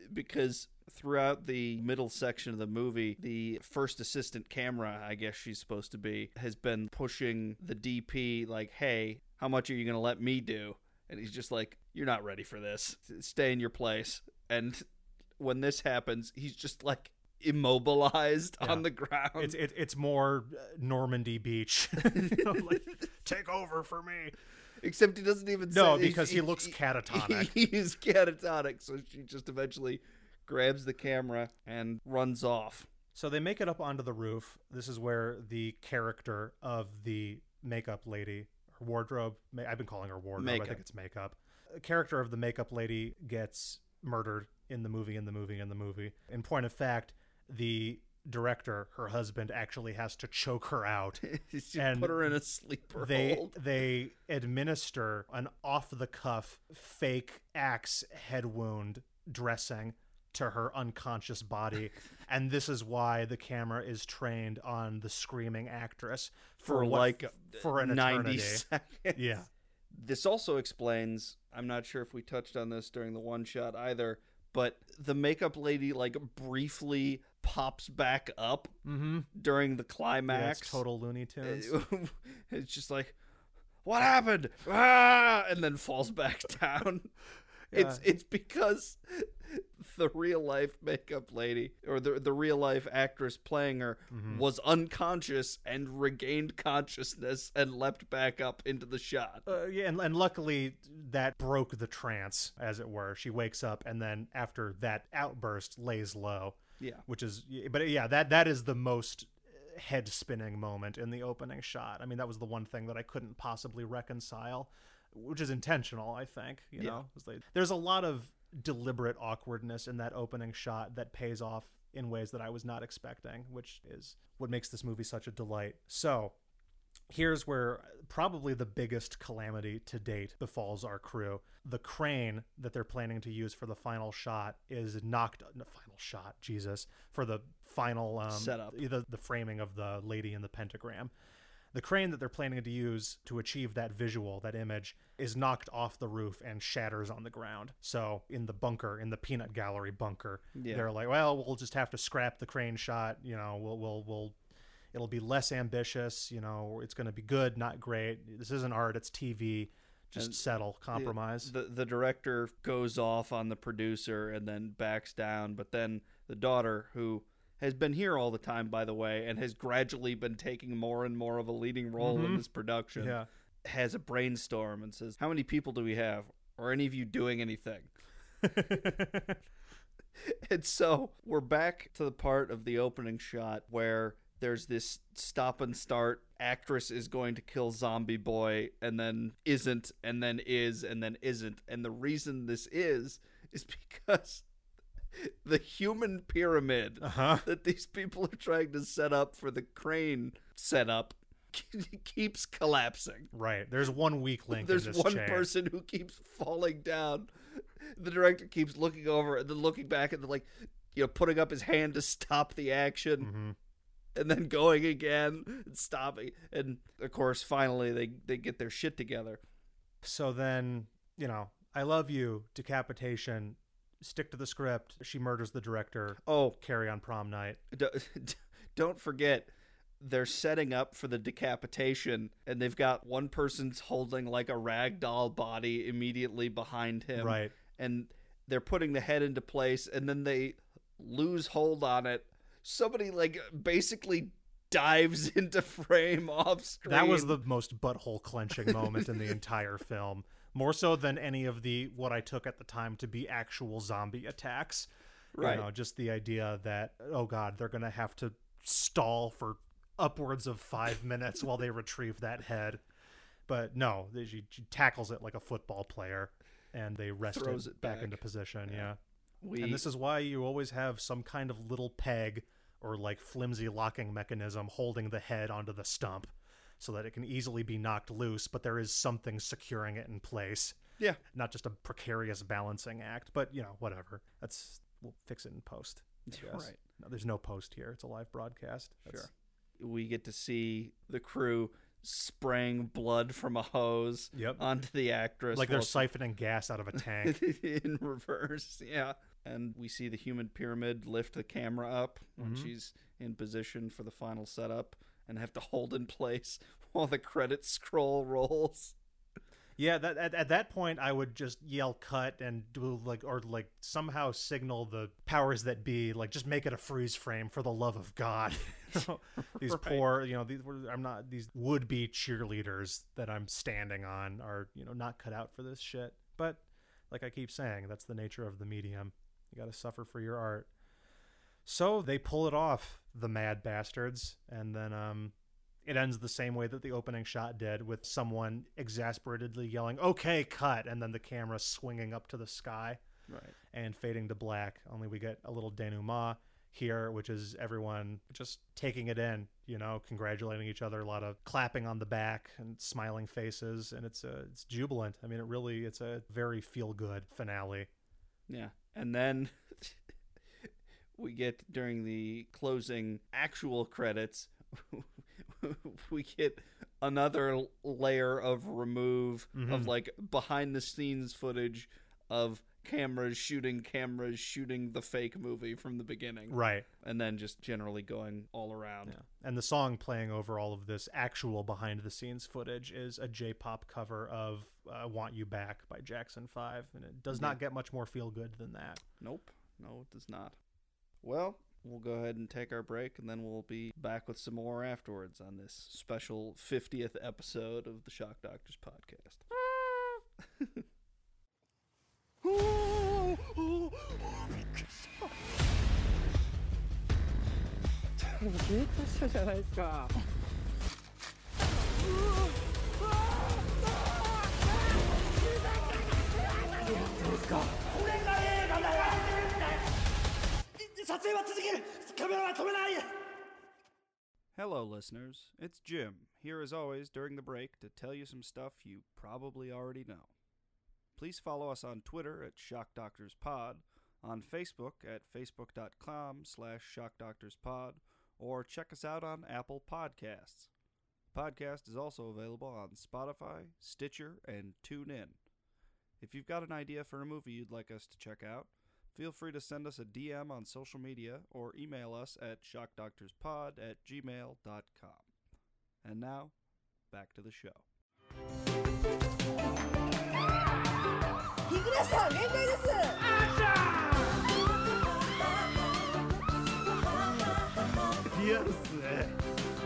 because throughout the middle section of the movie, the first assistant camera, I guess she's supposed to be, has been pushing the D P like, hey, how much are you going to let me do? And he's just like, you're not ready for this. Stay in your place. And when this happens, he's just like immobilized yeah. on the ground. It's it, it's more Normandy Beach. You know, like, take over for me. Except he doesn't even no, say, because he, he looks catatonic. He, he's catatonic, so she just eventually grabs the camera and runs off. So they make it up onto the roof. This is where the character of the makeup lady, her wardrobe, I've been calling her wardrobe, makeup. I think it's makeup. The character of the makeup lady gets murdered in the movie, in the movie, in the movie. In point of fact, the director, her husband, actually has to choke her out and put her in a sleeper they, hold. They administer an off-the-cuff fake axe head wound dressing to her unconscious body, and this is why the camera is trained on the screaming actress for, for what, like for an ninety eternity. seconds. Yeah. This also explains, I'm not sure if we touched on this during the one shot either, but the makeup lady like briefly pops back up mm-hmm. during the climax. Yeah, it's total Looney Tunes. It's just like, what happened? Ah! And then falls back down. Yeah. It's it's because the real life makeup lady, or the the real life actress playing her, mm-hmm. was unconscious and regained consciousness and leapt back up into the shot. Uh, yeah, and, and luckily that broke the trance, as it were. She wakes up and then after that outburst lays low. Yeah, which is, but yeah, that that is the most head spinning moment in the opening shot. I mean, that was the one thing that I couldn't possibly reconcile, which is intentional, I think. You yeah. know, like, there's a lot of deliberate awkwardness in that opening shot that pays off in ways that I was not expecting, which is what makes this movie such a delight. So here's where probably the biggest calamity to date befalls our crew. The crane that they're planning to use for the final shot is knocked no, final shot Jesus for the final um setup, the, the framing of the lady in the pentagram. The crane that they're planning to use to achieve that visual, that image, is knocked off the roof and shatters on the ground. So in the bunker, in the peanut gallery bunker, yeah. they're like, well, we'll just have to scrap the crane shot. You know, we'll, we'll, we'll, it'll be less ambitious. You know, it's going to be good, not great. This isn't art, it's T V. Just and settle, compromise. The, the the director goes off on the producer and then backs down. But then the daughter, who has been here all the time, by the way, and has gradually been taking more and more of a leading role mm-hmm. in this production, yeah. has a brainstorm and says, how many people do we have? Are any of you doing anything? And so we're back to the part of the opening shot where there's this stop and start. Actress is going to kill zombie boy and then isn't, and then is, and then isn't. And the reason this is, is because the human pyramid uh-huh. that these people are trying to set up for the crane setup keeps collapsing. Right. There's one weak link There's in this one chain. person who keeps falling down. The director keeps looking over and then looking back and then, like, you know, putting up his hand to stop the action. Mm-hmm. And then going again and stopping. And, of course, finally they, they get their shit together. So then, you know, I love you, decapitation, stick to the script. She murders the director. Oh. Carry on prom night. Don't forget, they're setting up for the decapitation, and they've got one person's holding, like, a ragdoll body immediately behind him. Right. And they're putting the head into place, and then they lose hold on it. Somebody, like, basically dives into frame off screen. That was the most butthole clenching moment in the entire film. More so than any of the, what I took at the time to be actual zombie attacks. Right. You know, just the idea that, oh God, they're going to have to stall for upwards of five minutes while they retrieve that head. But no, she, she tackles it like a football player and they wrest Throws it, it back, back into position. Yeah. yeah. We... And this is why you always have some kind of little peg or like flimsy locking mechanism holding the head onto the stump so that it can easily be knocked loose, but there is something securing it in place. Yeah. Not just a precarious balancing act, but, you know, whatever. That's, we'll fix it in post, I guess. Right. No, there's no post here. It's a live broadcast. That's... Sure. We get to see the crew spraying blood from a hose Yep. onto the actress. Like they're while- siphoning gas out of a tank. in reverse, yeah. And we see the human pyramid lift the camera up when Mhm. she's in position for the final setup and have to hold in place while the credits scroll rolls. Yeah, that at, at that point I would just yell cut and do like or like somehow signal the powers that be, like just make it a freeze frame for the love of God. These Right. poor, you know, these I'm not these would be cheerleaders that I'm standing on are, you know, not cut out for this shit. But like I keep saying, that's the nature of the medium. You got to suffer for your art. So they pull it off, the mad bastards, and then um it ends the same way that the opening shot did, with someone exasperatedly yelling, "Okay, cut," and then the camera swinging up to the sky Right. and fading to black. Only we get a little denouement here, which is everyone just taking it in, you know, congratulating each other, a lot of clapping on the back and smiling faces, and it's uh, it's jubilant. I mean, it really, it's a very feel-good finale. Yeah. And then we get, during the closing actual credits, we get another layer of remove Mhm. of like behind the scenes footage of cameras shooting cameras shooting the fake movie from the beginning. Right. And then just generally going all around. Yeah. And the song playing over all of this actual behind-the-scenes footage is a J-pop cover of uh, "Want You Back" by Jackson five, and it does not Yeah. get much more feel-good than that. Nope. No, it does not. Well, we'll go ahead and take our break, and then we'll be back with some more afterwards on this special fiftieth episode of the Shock Doctors podcast. Hello, listeners. It's Jim, here as always during the break to tell you some stuff you probably already know. Please follow us on Twitter at Shock Doctors Pod, on Facebook at facebook.com slash shockdoctorspod, or check us out on Apple Podcasts. The podcast is also available on Spotify, Stitcher, and TuneIn. If you've got an idea for a movie you'd like us to check out, feel free to send us a D M on social media or email us at shockdoctorspod at gmail dot com. And now, back to the show. 日暮さん限界ですリアルっすね。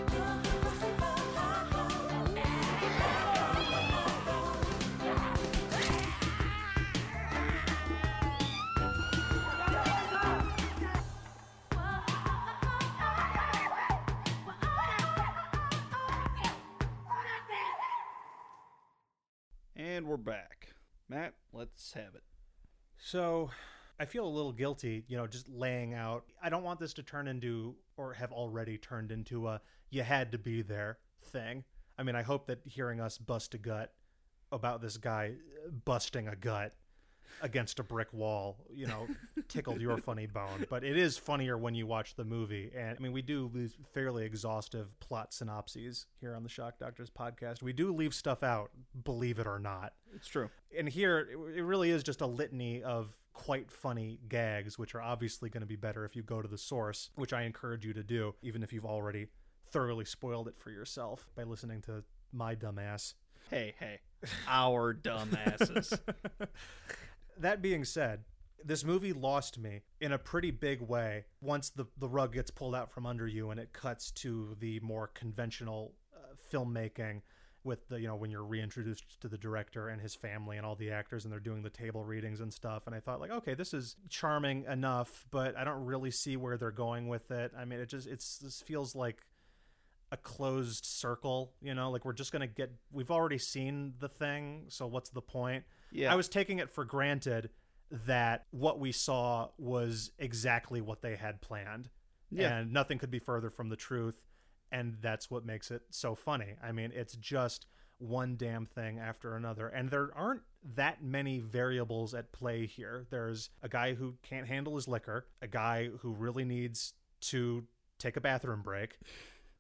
And we're back. Matt, let's have it. So I feel a little guilty, you know, just laying out. I don't want this to turn into, or have already turned into, a "you had to be there" thing. I mean, I hope that hearing us bust a gut about this guy busting a gut against a brick wall, you know, tickled your funny bone. But it is funnier when you watch the movie. And I mean, we do these fairly exhaustive plot synopses here on the Shock Doctors podcast. We do leave stuff out, believe it or not. It's true. And here, it it really is just a litany of quite funny gags, which are obviously going to be better if you go to the source, which I encourage you to do, even if you've already thoroughly spoiled it for yourself by listening to my dumbass. Hey, hey. Our dumbasses. That being said, this movie lost me in a pretty big way once the, the rug gets pulled out from under you and it cuts to the more conventional uh, filmmaking with the, you know, when you're reintroduced to the director and his family and all the actors and they're doing the table readings and stuff. And I thought, like, okay, this is charming enough, but I don't really see where they're going with it. I mean, it just, it's, this feels like a closed circle, you know, like we're just going to get, we've already seen the thing. So what's the point? Yeah. I was taking it for granted that what we saw was exactly what they had planned. Yeah. And nothing could be further from the truth. And that's what makes it so funny. I mean, it's just one damn thing after another. And there aren't that many variables at play here. There's a guy who can't handle his liquor, a guy who really needs to take a bathroom break,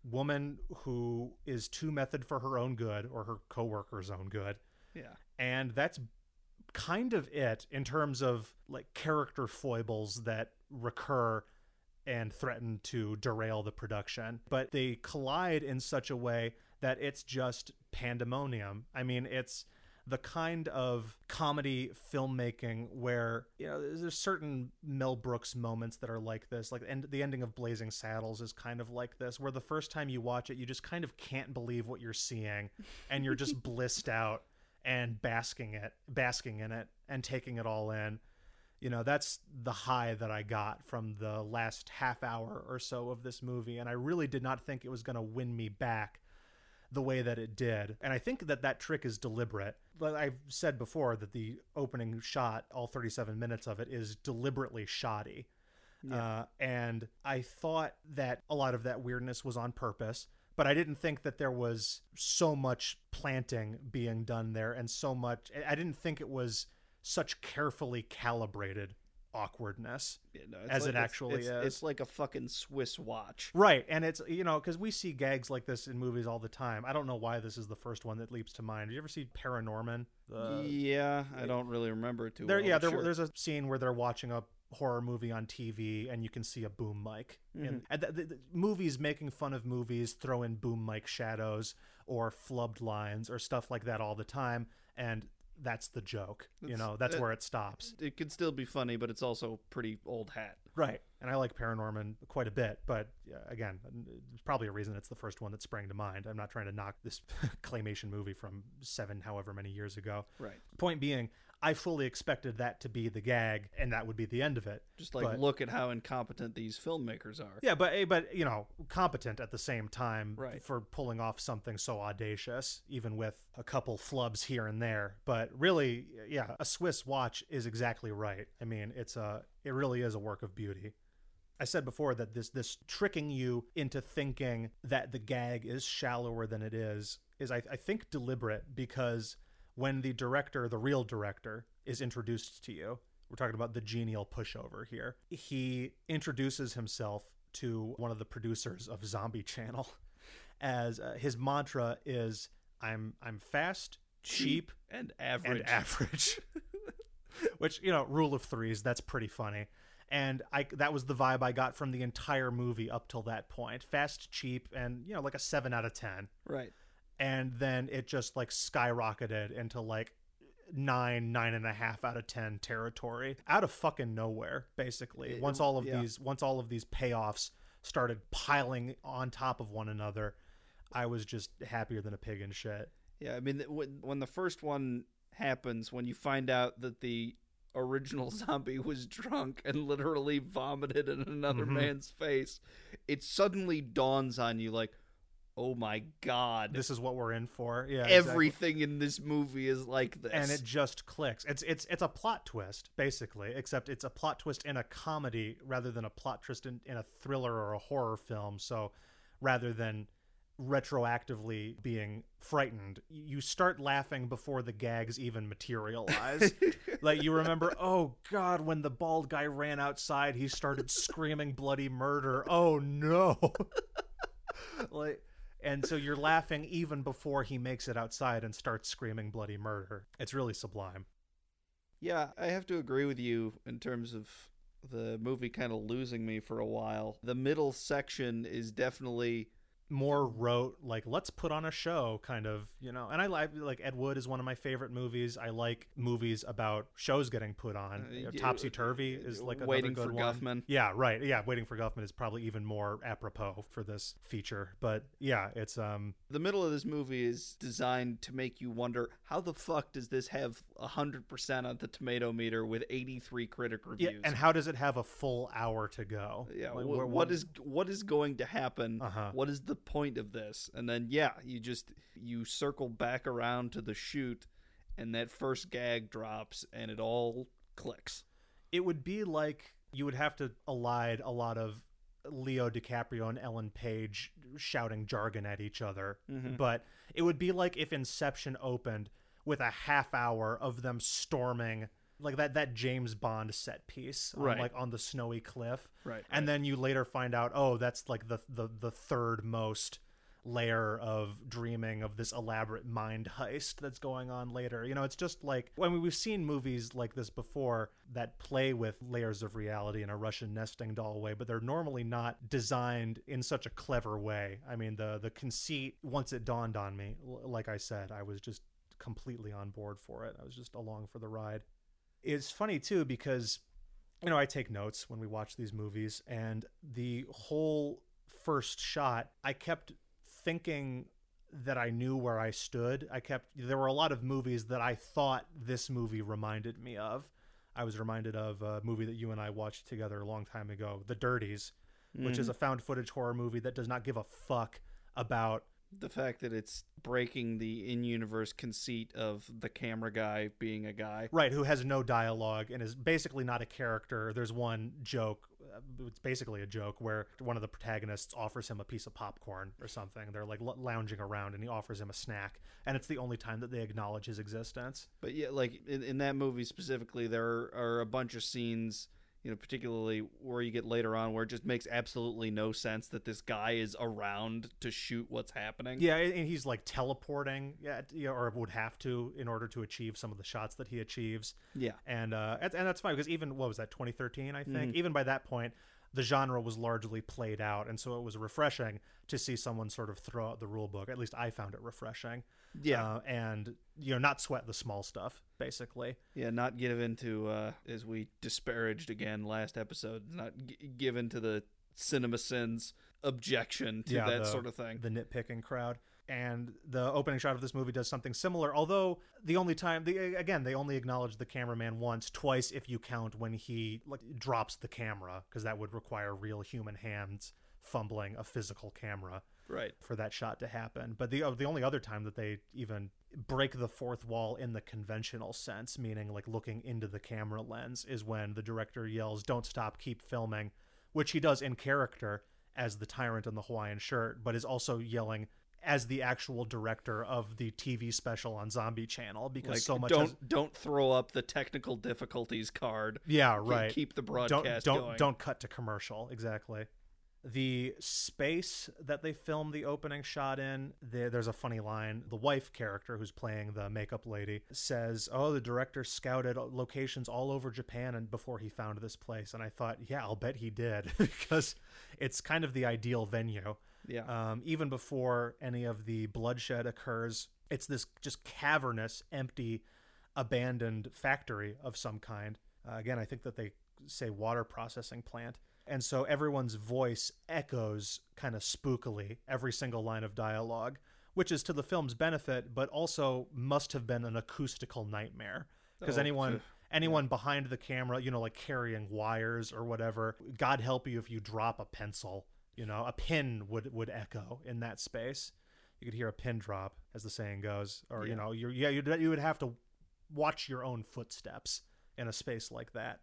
woman who is too method for her own good or her coworker's own good. Yeah. And that's kind of it in terms of like character foibles that recur and threaten to derail the production. But they collide in such a way that it's just pandemonium. I mean, it's the kind of comedy filmmaking where, you know, there's certain Mel Brooks moments that are like this. Like and the ending of Blazing Saddles is kind of like this, where the first time you watch it, you just kind of can't believe what you're seeing, and you're just blissed out and basking it, basking in it, and taking it all in. You know, that's the high that I got from the last half hour or so of this movie, and I really did not think it was going to win me back the way that it did. And I think that that trick is deliberate. But I've said before that the opening shot, all thirty-seven minutes of it, is deliberately shoddy. Yeah. Uh, and I thought that a lot of that weirdness was on purpose, but I didn't think that there was so much planting being done there, and so much, I didn't think it was such carefully calibrated awkwardness yeah, no, it's as like, it actually it's, is. It's like a fucking Swiss watch. Right. And it's, you know, because we see gags like this in movies all the time. I don't know why this is the first one that leaps to mind. Did you ever see Paranorman? The, yeah, I don't really remember it too there, well. Yeah, there, sure. there's a scene where they're watching a horror movie on T V and you can see a boom mic. Mm-hmm. And, and the, the, the movies making fun of movies throw in boom mic shadows or flubbed lines or stuff like that all the time. And that's the joke. It's, you know, that's it, where it stops. It could still be funny, but it's also pretty old hat. Right. And I like Paranorman quite a bit, but yeah, again, it's probably a reason it's the first one that sprang to mind. I'm not trying to knock this claymation movie from seven however many years ago. Right. Point being, I fully expected that to be the gag, and that would be the end of it. Just like, but, look at how incompetent these filmmakers are. Yeah, but, but you know, competent at the same time right. for pulling off something so audacious, even with a couple flubs here and there. But really, yeah, a Swiss watch is exactly right. I mean, it's a, it really is a work of beauty. I said before that this this tricking you into thinking that the gag is shallower than it is, is I, I think deliberate, because when the director, the real director, is introduced to you, we're talking about the genial pushover here, he introduces himself to one of the producers of Zombie Channel as uh, his mantra is, I'm I'm fast, cheap, and average. And average. Which, you know, rule of threes, that's pretty funny. And I that was the vibe I got from the entire movie up till that point. Fast, cheap, and, you know, like a seven out of ten. Right. And then it just like skyrocketed into like nine, nine and a half out of ten territory out of fucking nowhere, basically. Once all of yeah. these, once all of these payoffs started piling on top of one another, I was just happier than a pig in shit. Yeah, I mean, when when the first one happens, when you find out that the original zombie was drunk and literally vomited in another mm-hmm. man's face, it suddenly dawns on you like, oh my god, this is what we're in for. Yeah, everything exactly. in this movie is like this, and it just clicks. It's it's it's a plot twist basically, except it's a plot twist in a comedy rather than a plot twist in, in a thriller or a horror film. So rather than retroactively being frightened, you start laughing before the gags even materialize. Like, you remember, oh god, when the bald guy ran outside, he started screaming bloody murder. Oh no. Like, and so you're laughing even before he makes it outside and starts screaming bloody murder. It's really sublime. Yeah, I have to agree with you in terms of the movie kind of losing me for a while. The middle section is definitely more rote, like, let's put on a show kind of, you know. And I like, like Ed Wood is one of my favorite movies. I like movies about shows getting put on. Uh, you know, Topsy Turvy is like another Waiting good for one. Guffman. Yeah, right. Yeah, Waiting for Guffman is probably even more apropos for this feature. But yeah, it's um the middle of this movie is designed to make you wonder, how the fuck does this have one hundred percent on the tomato meter with eighty-three critic reviews? Yeah, and how does it have a full hour to go? Yeah, like, wh- what is what is going to happen? Uh-huh. What is the point of this? And then yeah, you just you circle back around to the shoot, and that first gag drops and it all clicks. It would be like you would have to elide a lot of Leo DiCaprio and Ellen Page shouting jargon at each other. Mm-hmm. But it would be like if Inception opened with a half hour of them storming like that that James Bond set piece, on, Right. like on the snowy cliff, Right. and then you later find out, oh, that's like the the the third most layer of dreaming of this elaborate mind heist that's going on later. You know, it's just like, I mean, we've seen movies like this before that play with layers of reality in a Russian nesting doll way, but they're normally not designed in such a clever way. I mean, the the conceit, once it dawned on me, l- like I said, I was just completely on board for it. I was just along for the ride. It's funny too, because, you know, I take notes when we watch these movies, and the whole first shot, I kept thinking that I knew where I stood. I kept, there were a lot of movies that I thought this movie reminded me of. I was reminded of a movie that you and I watched together a long time ago, The Dirties, which is a found footage horror movie that does not give a fuck about The fact that it's breaking the in-universe conceit of the camera guy being a guy. right, who has no dialogue and is basically not a character. There's one joke, uh, it's basically a joke, where one of the protagonists offers him a piece of popcorn or something. They're like l- lounging around, and he offers him a snack, and it's the only time that they acknowledge his existence. But yeah, like in, in that movie specifically, there are a bunch of scenes, you know, particularly where you get later on, where it just makes absolutely no sense that this guy is around to shoot what's happening. Yeah, and he's like teleporting, yeah, you know, or would have to in order to achieve some of the shots that he achieves. Yeah. And uh, and and that's fine, because even, what was that, twenty thirteen, I think? Even by that point, the genre was largely played out, and so it was refreshing to see someone sort of throw out the rule book. At least I found it refreshing. Yeah. Uh, and, you know, not sweat the small stuff, basically. Yeah, not give into, uh, as we disparaged again last episode, not g- give into the CinemaSins objection to Yeah, that the- sort of thing. The nitpicking crowd. And the opening shot of this movie does something similar, although the only time, the, again, they only acknowledge the cameraman once, twice if you count when he like drops the camera, because that would require real human hands fumbling a physical camera Right. for that shot to happen. But the uh, the only other time that they even break the fourth wall in the conventional sense, meaning like looking into the camera lens, is when the director yells, "Don't stop, keep filming," which he does in character as the tyrant in the Hawaiian shirt, but is also yelling as the actual director of the T V special on Zombie Channel, because Like, so much don't has- don't throw up the technical difficulties card. yeah, Keep- right. Keep the don't broadcast don't going. don't cut to commercial. Exactly. The space that they filmed the opening shot in, there, there's a funny line. The wife character, who's playing the makeup lady, says, "Oh, the director scouted locations all over Japan and before he found this place." And I thought, yeah, I'll bet he did, because it's kind of the ideal venue. Yeah. Um, even before any of the bloodshed occurs, it's this just cavernous, empty, abandoned factory of some kind. Uh, again, I think that they say water processing plant. And so everyone's voice echoes kind of spookily every single line of dialogue, which is to the film's benefit, but also must have been an acoustical nightmare. Because Oh, anyone... phew. Anyone behind the camera, you know, like carrying wires or whatever, God help you if you drop a pencil. You know, a pin would would echo in that space. You could hear a pin drop, as the saying goes, or Yeah. you know, you're, yeah, you'd, you would have to watch your own footsteps in a space like that.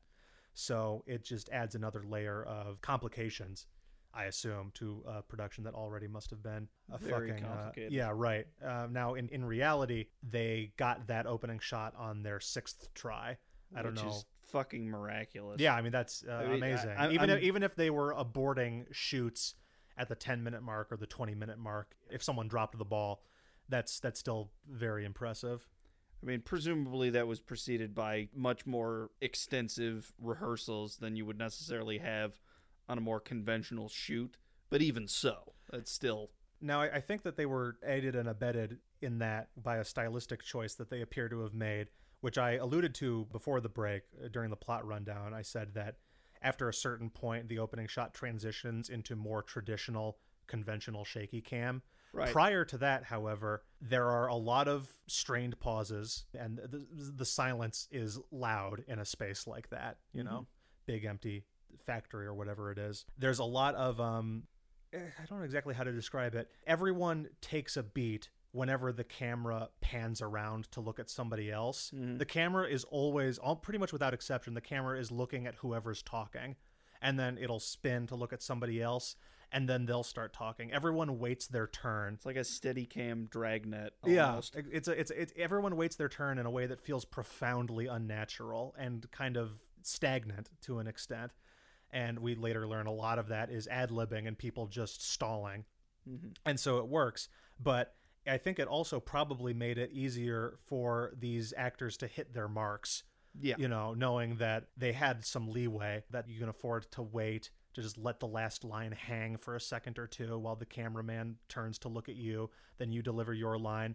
So it just adds another layer of complications, I assume, to a production that already must have been a Very fucking uh, complicated. yeah, right. Uh, now, in in reality, they got that opening shot on their sixth try. I don't which know. is fucking miraculous. Yeah, I mean that's uh, I mean, amazing. I- I'm- even if, I'm- even if they were aborting shoots at the ten minute mark or the twenty minute mark, if someone dropped the ball, that's that's still very impressive. I mean, presumably that was preceded by much more extensive rehearsals than you would necessarily have on a more conventional shoot. But even so, it's still... Now, I, I think that they were aided and abetted in that by a stylistic choice that they appear to have made, which I alluded to before the break uh, during the plot rundown. I said that after a certain point, the opening shot transitions into more traditional, conventional shaky cam. Right. Prior to that, however, there are a lot of strained pauses, and the, the silence is loud in a space like that, you know, big empty factory or whatever it is. There's a lot of, um, I don't know exactly how to describe it. Everyone takes a beat whenever the camera pans around to look at somebody else. Mm-hmm. The camera is always, all pretty much without exception, the camera is looking at whoever's talking, and then it'll spin to look at somebody else. and then they'll start talking. Everyone waits their turn. It's like a steady cam dragnet. Yeah, Almost. it's a, it's it's everyone waits their turn in a way that feels profoundly unnatural and kind of stagnant to an extent. And we later learn a lot of that is ad-libbing and people just stalling. Mm-hmm. And so it works, but I think it also probably made it easier for these actors to hit their marks. Yeah. You know, knowing that they had some leeway, that you can afford to wait, to just let the last line hang for a second or two while the cameraman turns to look at you, then you deliver your line.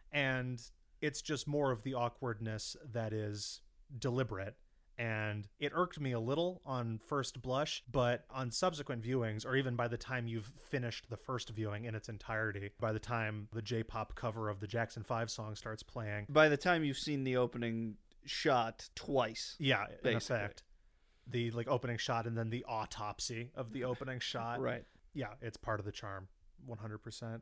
And it's just more of the awkwardness that is deliberate. And it irked me a little on first blush, but on subsequent viewings, or even by the time you've finished the first viewing in its entirety, by the time the J-pop cover of the Jackson five song starts playing. By the time you've seen the opening shot twice. Yeah, basically. in effect. The like opening shot and then the autopsy of the opening shot. Right. Yeah, it's part of the charm, one hundred percent.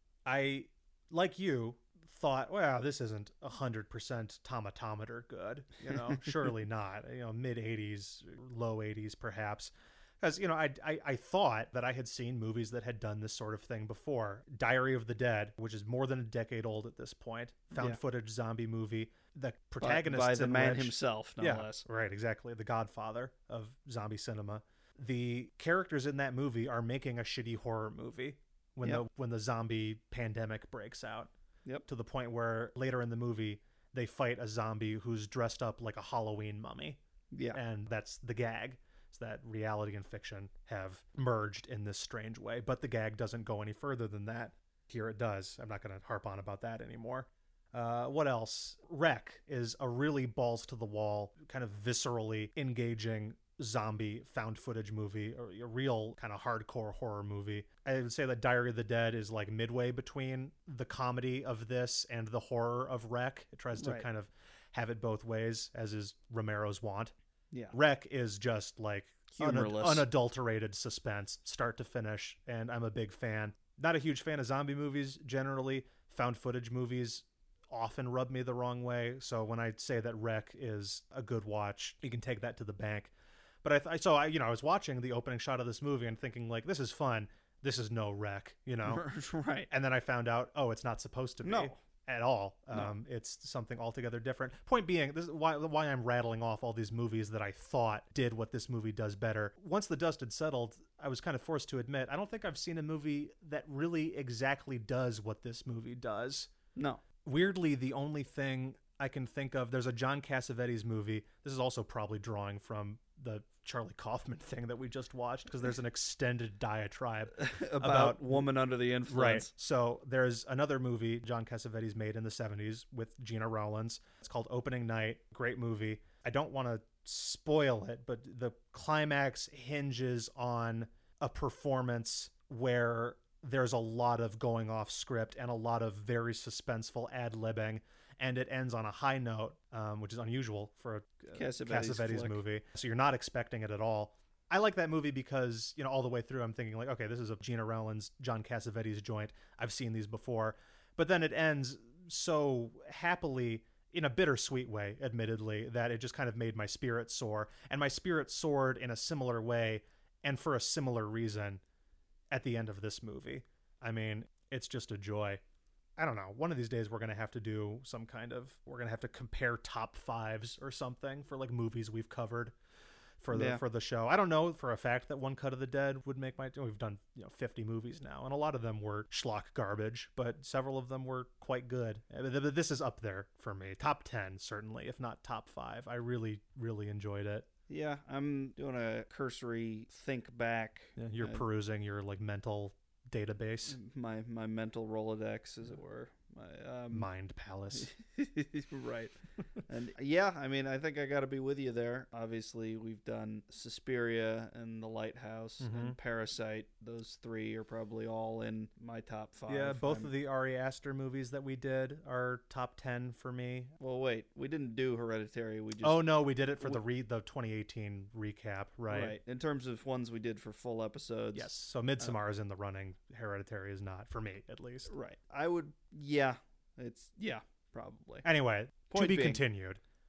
I, like you, thought, well, this isn't one hundred percent tomatometer good, you know, surely not, you know, mid eighties, low eighties perhaps. Because, you know, I, I I thought that I had seen movies that had done this sort of thing before. Diary of the Dead, which is more than a decade old at this point, found Yeah. footage zombie movie. The By, protagonist by the in man which- himself, no yeah, less. right, exactly. The godfather of zombie cinema. The characters in that movie are making a shitty horror movie when Yep. the when the zombie pandemic breaks out. Yep. To the point where later in the movie they fight a zombie who's dressed up like a Halloween mummy. Yeah. And that's the gag. It's that reality and fiction have merged in this strange way, but the gag doesn't go any further than that. Here it does. I'm not going to harp on about that anymore. Uh, what else? Wreck is a really balls to the wall, kind of viscerally engaging zombie found footage movie, or a real kind of hardcore horror movie. I would say that Diary of the Dead is like midway between the comedy of this and the horror of Wreck. It tries to Right. kind of have it both ways, as is Romero's wont. Yeah. Wreck is just like unad- Humorless. unadulterated suspense, start to finish, and I'm a big fan. Not a huge fan of zombie movies generally. Found footage movies often rub me the wrong way, so when I say that Wreck is a good watch, you can take that to the bank. But I, th- so I, you know, I was watching the opening shot of this movie and thinking, like, this is fun. This is no Wreck, you know. Right. And then I found out, oh, it's not supposed to be. No. At all. No. Um, it's something altogether different. Point being, this is why why I'm rattling off all these movies that I thought did what this movie does better. Once the dust had settled, I was kind of forced to admit, I don't think I've seen a movie that really exactly does what this movie does. No. Weirdly, the only thing I can think of, there's a John Cassavetes movie. This is also probably drawing from the Charlie Kaufman thing that we just watched, because there's an extended diatribe about, about woman under the influence. Right. So there's another movie John Cassavetes made in the seventies with Gina Rowlands. It's called Opening Night. Great movie. I don't want to spoil it, but the climax hinges on a performance where there's a lot of going off script and a lot of very suspenseful ad-libbing, and it ends on a high note, um, which is unusual for a uh, Cassavetes Cassavetes flick. movie. So you're not expecting it at all. I like that movie because, you know, all the way through I'm thinking like, okay, this is a Gina Rowlands, John Cassavetes joint. I've seen these before. But then it ends so happily, in a bittersweet way, admittedly, that it just kind of made my spirit soar. And my spirit soared in a similar way and for a similar reason at the end of this movie. I mean, it's just a joy. I don't know. One of these days we're going to have to do some kind of, we're going to have to compare top fives or something for like movies we've covered for the Yeah. for the show. I don't know for a fact that One Cut of the Dead would make my, we've done, you know, fifty movies now, and a lot of them were schlock garbage, but several of them were quite good. Uh, th- th- This is up there for me. Top ten, certainly, if not top five. I really, really enjoyed it. Yeah, I'm doing a cursory think back. Yeah, You're uh, perusing your like mental database, my my mental Rolodex, as it were. My um, mind palace. right. And yeah, I mean, I think I got to be with you there. Obviously, we've done Suspiria and The Lighthouse Mhm. and Parasite. Those three are probably all in my top five. Yeah, both I'm- of the Ari Aster movies that we did are top ten for me. Well, wait, we didn't do Hereditary. We just Oh no, we did it for the re- the twenty eighteen recap, right? right. In terms of ones we did for full episodes. Yes. So Midsommar is in the running. Hereditary is not, for me at least. Right. I would. Yeah. It's yeah. Probably. Anyway, Point to be being- continued.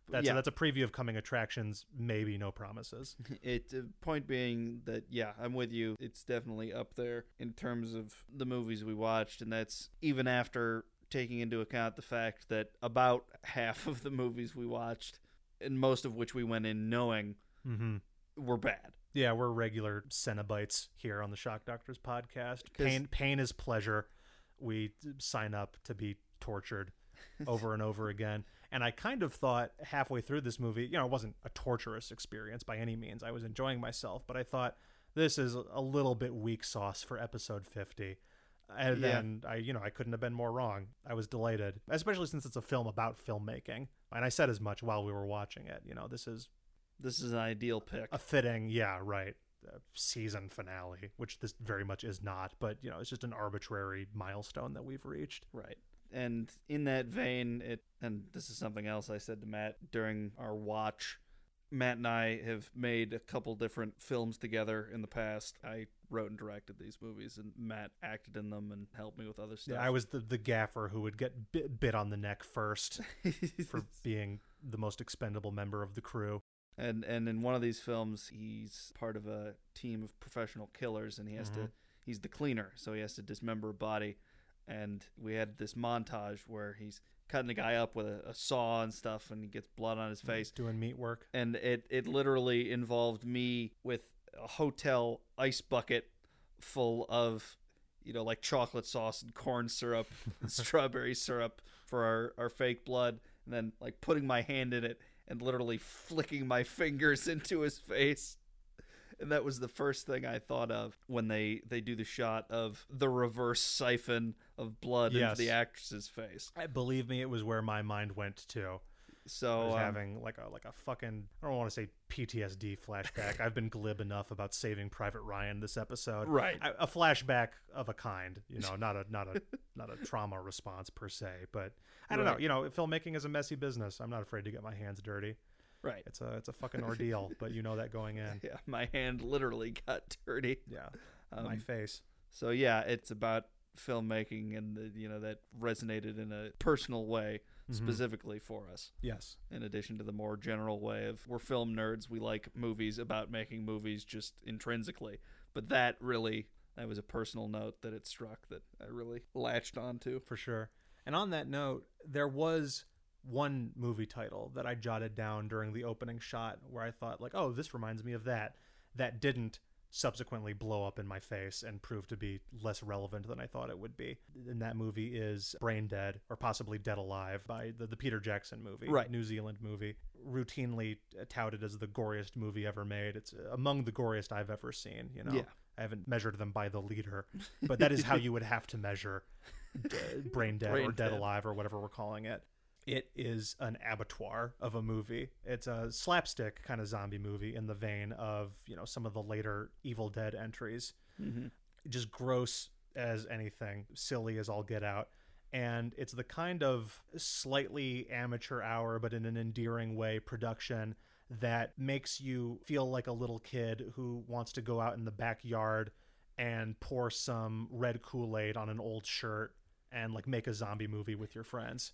That's Yeah. a, that's a preview of coming attractions. Maybe no promises. It uh, point being that yeah, I'm with you. It's definitely up there in terms of the movies we watched, and that's even after taking into account the fact that about half of the movies we watched, and most of which we went in knowing, Mm-hmm. were bad. Yeah, we're regular Cenobites here on the Shock Doctors podcast. 'Cause- Pain, pain is pleasure. We sign up to be tortured over and over again. And I kind of thought halfway through this movie, you know, it wasn't a torturous experience by any means. I was enjoying myself, but I thought this is a little bit weak sauce for episode fifty. And Yeah. then I, you know, I couldn't have been more wrong. I was delighted, especially since it's a film about filmmaking. And I said as much while we were watching it. You know, this is This is an ideal pick. a fitting, yeah, right, uh, season finale, which this very much is not. But, you know, it's just an arbitrary milestone that we've reached. Right. And in that vein, it and this is something else I said to Matt during our watch. Matt and I have made a couple different films together in the past. I wrote and directed these movies, and Matt acted in them and helped me with other stuff. Yeah, I was the, the gaffer who would get bit, bit on the neck first for being the most expendable member of the crew. And and in one of these films, he's part of a team of professional killers, and he has Mhm. to he's the cleaner, so he has to dismember a body. And we had this montage where he's cutting a guy up with a, a saw and stuff, and he gets blood on his face. Doing meat work. And it it literally involved me with a hotel ice bucket full of, you know, like chocolate sauce and corn syrup and strawberry syrup for our, our fake blood, and then like putting my hand in it and literally flicking my fingers into his face. And that was the first thing I thought of when they, they do the shot of the reverse siphon of blood Yes. into the actress's face. I believe me, it was where my mind went to. So I was um, having like a like a fucking, I don't want to say P T S D flashback. I've been glib enough about Saving Private Ryan this episode. Right. I, a flashback of a kind, you know, not a not a not a trauma response per se, but I don't know. Right. You know, filmmaking is a messy business. I'm not afraid to get my hands dirty. right. It's a it's a fucking ordeal, but you know that going in. Yeah, my hand literally got dirty. Yeah, Um, my face. So yeah, it's about filmmaking, and the, you know, that resonated in a personal way Mhm. specifically for us. Yes. In addition to the more general way of we're film nerds, we like movies about making movies just intrinsically. But that really, that was a personal note that it struck that I really latched onto. For sure. And on that note, there was one movie title that I jotted down during the opening shot where I thought, like, oh, this reminds me of that. That didn't subsequently blow up in my face and prove to be less relevant than I thought it would be. And that movie is Brain Dead, or possibly Dead Alive, by the, the Peter Jackson movie, Right. New Zealand movie, routinely touted as the goriest movie ever made. It's among the goriest I've ever seen, you know. Yeah. I haven't measured them by the liter, but that is how you would have to measure uh, Brain Dead Brain or Dead Dead. Alive or whatever we're calling it. It is an abattoir of a movie. It's a slapstick kind of zombie movie in the vein of, you know, some of the later Evil Dead entries. Mm-hmm. Just gross as anything, silly as all get out. And it's the kind of slightly amateur hour, but in an endearing way, production that makes you feel like a little kid who wants to go out in the backyard and pour some red Kool-Aid on an old shirt and like make a zombie movie with your friends.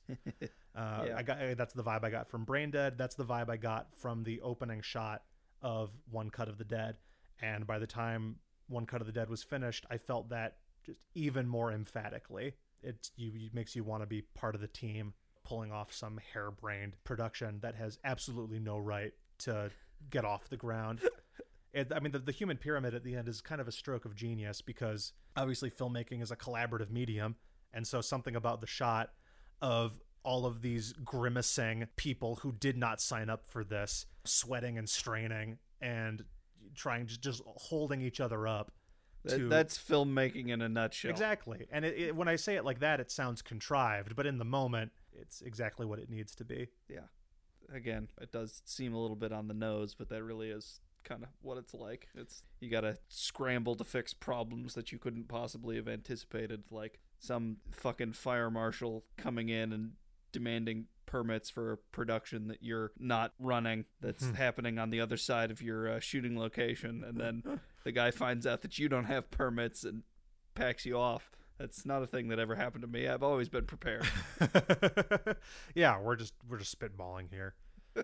Uh, Yeah. I got that's the vibe I got from Brain Dead. That's the vibe I got from the opening shot of One Cut of the Dead. And by the time One Cut of the Dead was finished, I felt that just even more emphatically. It you it makes you want to be part of the team pulling off some harebrained production that has absolutely no right to get off the ground. It, I mean, the, the human pyramid at the end is kind of a stroke of genius because obviously filmmaking is a collaborative medium. And so something about the shot of all of these grimacing people who did not sign up for this, sweating and straining and trying to just holding each other up. That, to, that's filmmaking in a nutshell. exactly. And it, it, when I say it like that, it sounds contrived, but in the moment, it's exactly what it needs to be. Yeah. Again, it does seem a little bit on the nose, but that really is kind of what it's like. It's you got to scramble to fix problems that you couldn't possibly have anticipated, like some fucking fire marshal coming in and demanding permits for a production that you're not running that's happening on the other side of your uh, shooting location, and then the guy finds out that you don't have permits and packs you off. That's not a thing that ever happened to me. I've always been prepared. Yeah, we're just we're just spitballing here.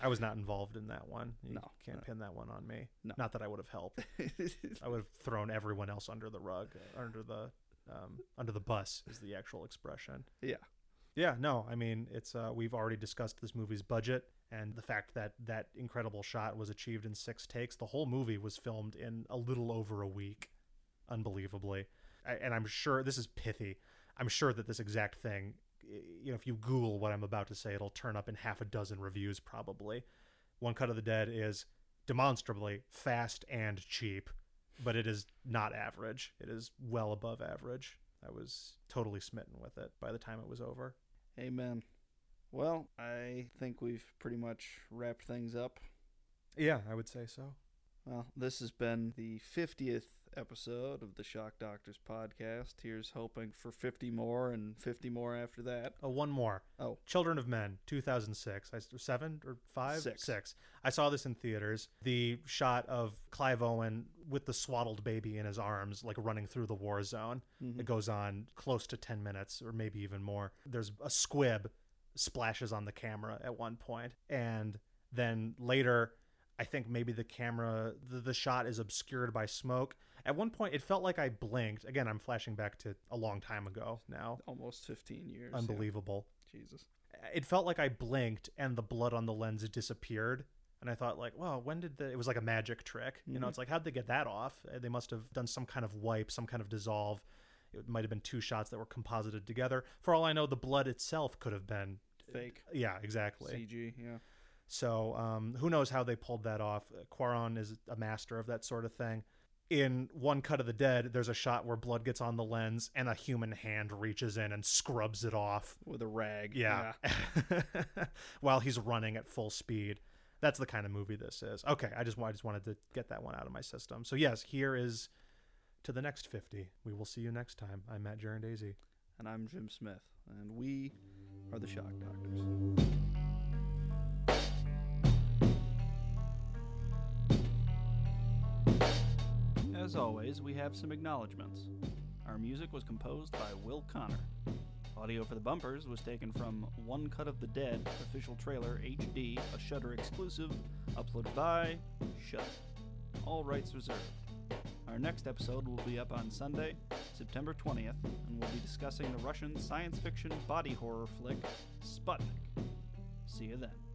I was not involved in that one. You No, can't no. pin that one on me. No. Not that I would have helped. I would have thrown everyone else under the rug, uh, under the um, under the bus is the actual expression. Yeah. Yeah, no, I mean, it's uh, we've already discussed this movie's budget and the fact that that incredible shot was achieved in six takes. The whole movie was filmed in a little over a week, unbelievably. I, and I'm sure this is pithy. I'm sure that this exact thing, you know, if you Google what I'm about to say, it'll turn up in half a dozen reviews probably. One Cut of the Dead is demonstrably fast and cheap, but it is not average. It is well above average. I was totally smitten with it by the time it was over. Amen. Well, I think we've pretty much wrapped things up. Yeah, I would say so. Well, this has been the fiftieth episode of the Shock Doctors podcast. Here's hoping for fifty more and fifty more after that. Oh, one more. Oh. Children of Men, two thousand six. I, seven or five? Six. Six. I saw this in theaters. The shot of Clive Owen with the swaddled baby in his arms, like running through the war zone. Mhm. It goes on close to ten minutes or maybe even more. There's a squib splashes on the camera at one point, and then later I think maybe the camera the, the shot is obscured by smoke. At one point it felt like I blinked. Again, I'm flashing back to a long time ago now. Almost fifteen years. Unbelievable. Yeah. Jesus. It felt like I blinked and the blood on the lens disappeared. And I thought, like, well, when did the... It was like a magic trick. You know, Mhm. it's like, how'd they get that off? They must have done some kind of wipe, some kind of dissolve. It might have been two shots that were composited together. For all I know, the blood itself could have been... Fake. Yeah, exactly. C G, yeah. So um, who knows how they pulled that off. Quaron is a master of that sort of thing. In One Cut of the Dead, there's a shot where blood gets on the lens and a human hand reaches in and scrubs it off. With a rag. Yeah. While he's running at full speed. That's the kind of movie this is. Okay, I just, I just wanted to get that one out of my system. So yes, here is to the next fifty. We will see you next time. I'm Matt Gerondazzi. And I'm Jim Smith. And we are the Shock Doctors. As always, we have some acknowledgments. Our music was composed by Will Connor. Audio for the bumpers was taken from One Cut of the Dead official trailer H D, a Shudder exclusive, uploaded by Shudder. All rights reserved. Our next episode will be up on Sunday, September twentieth, and we'll be discussing the Russian science fiction body horror flick Sputnik. See you then.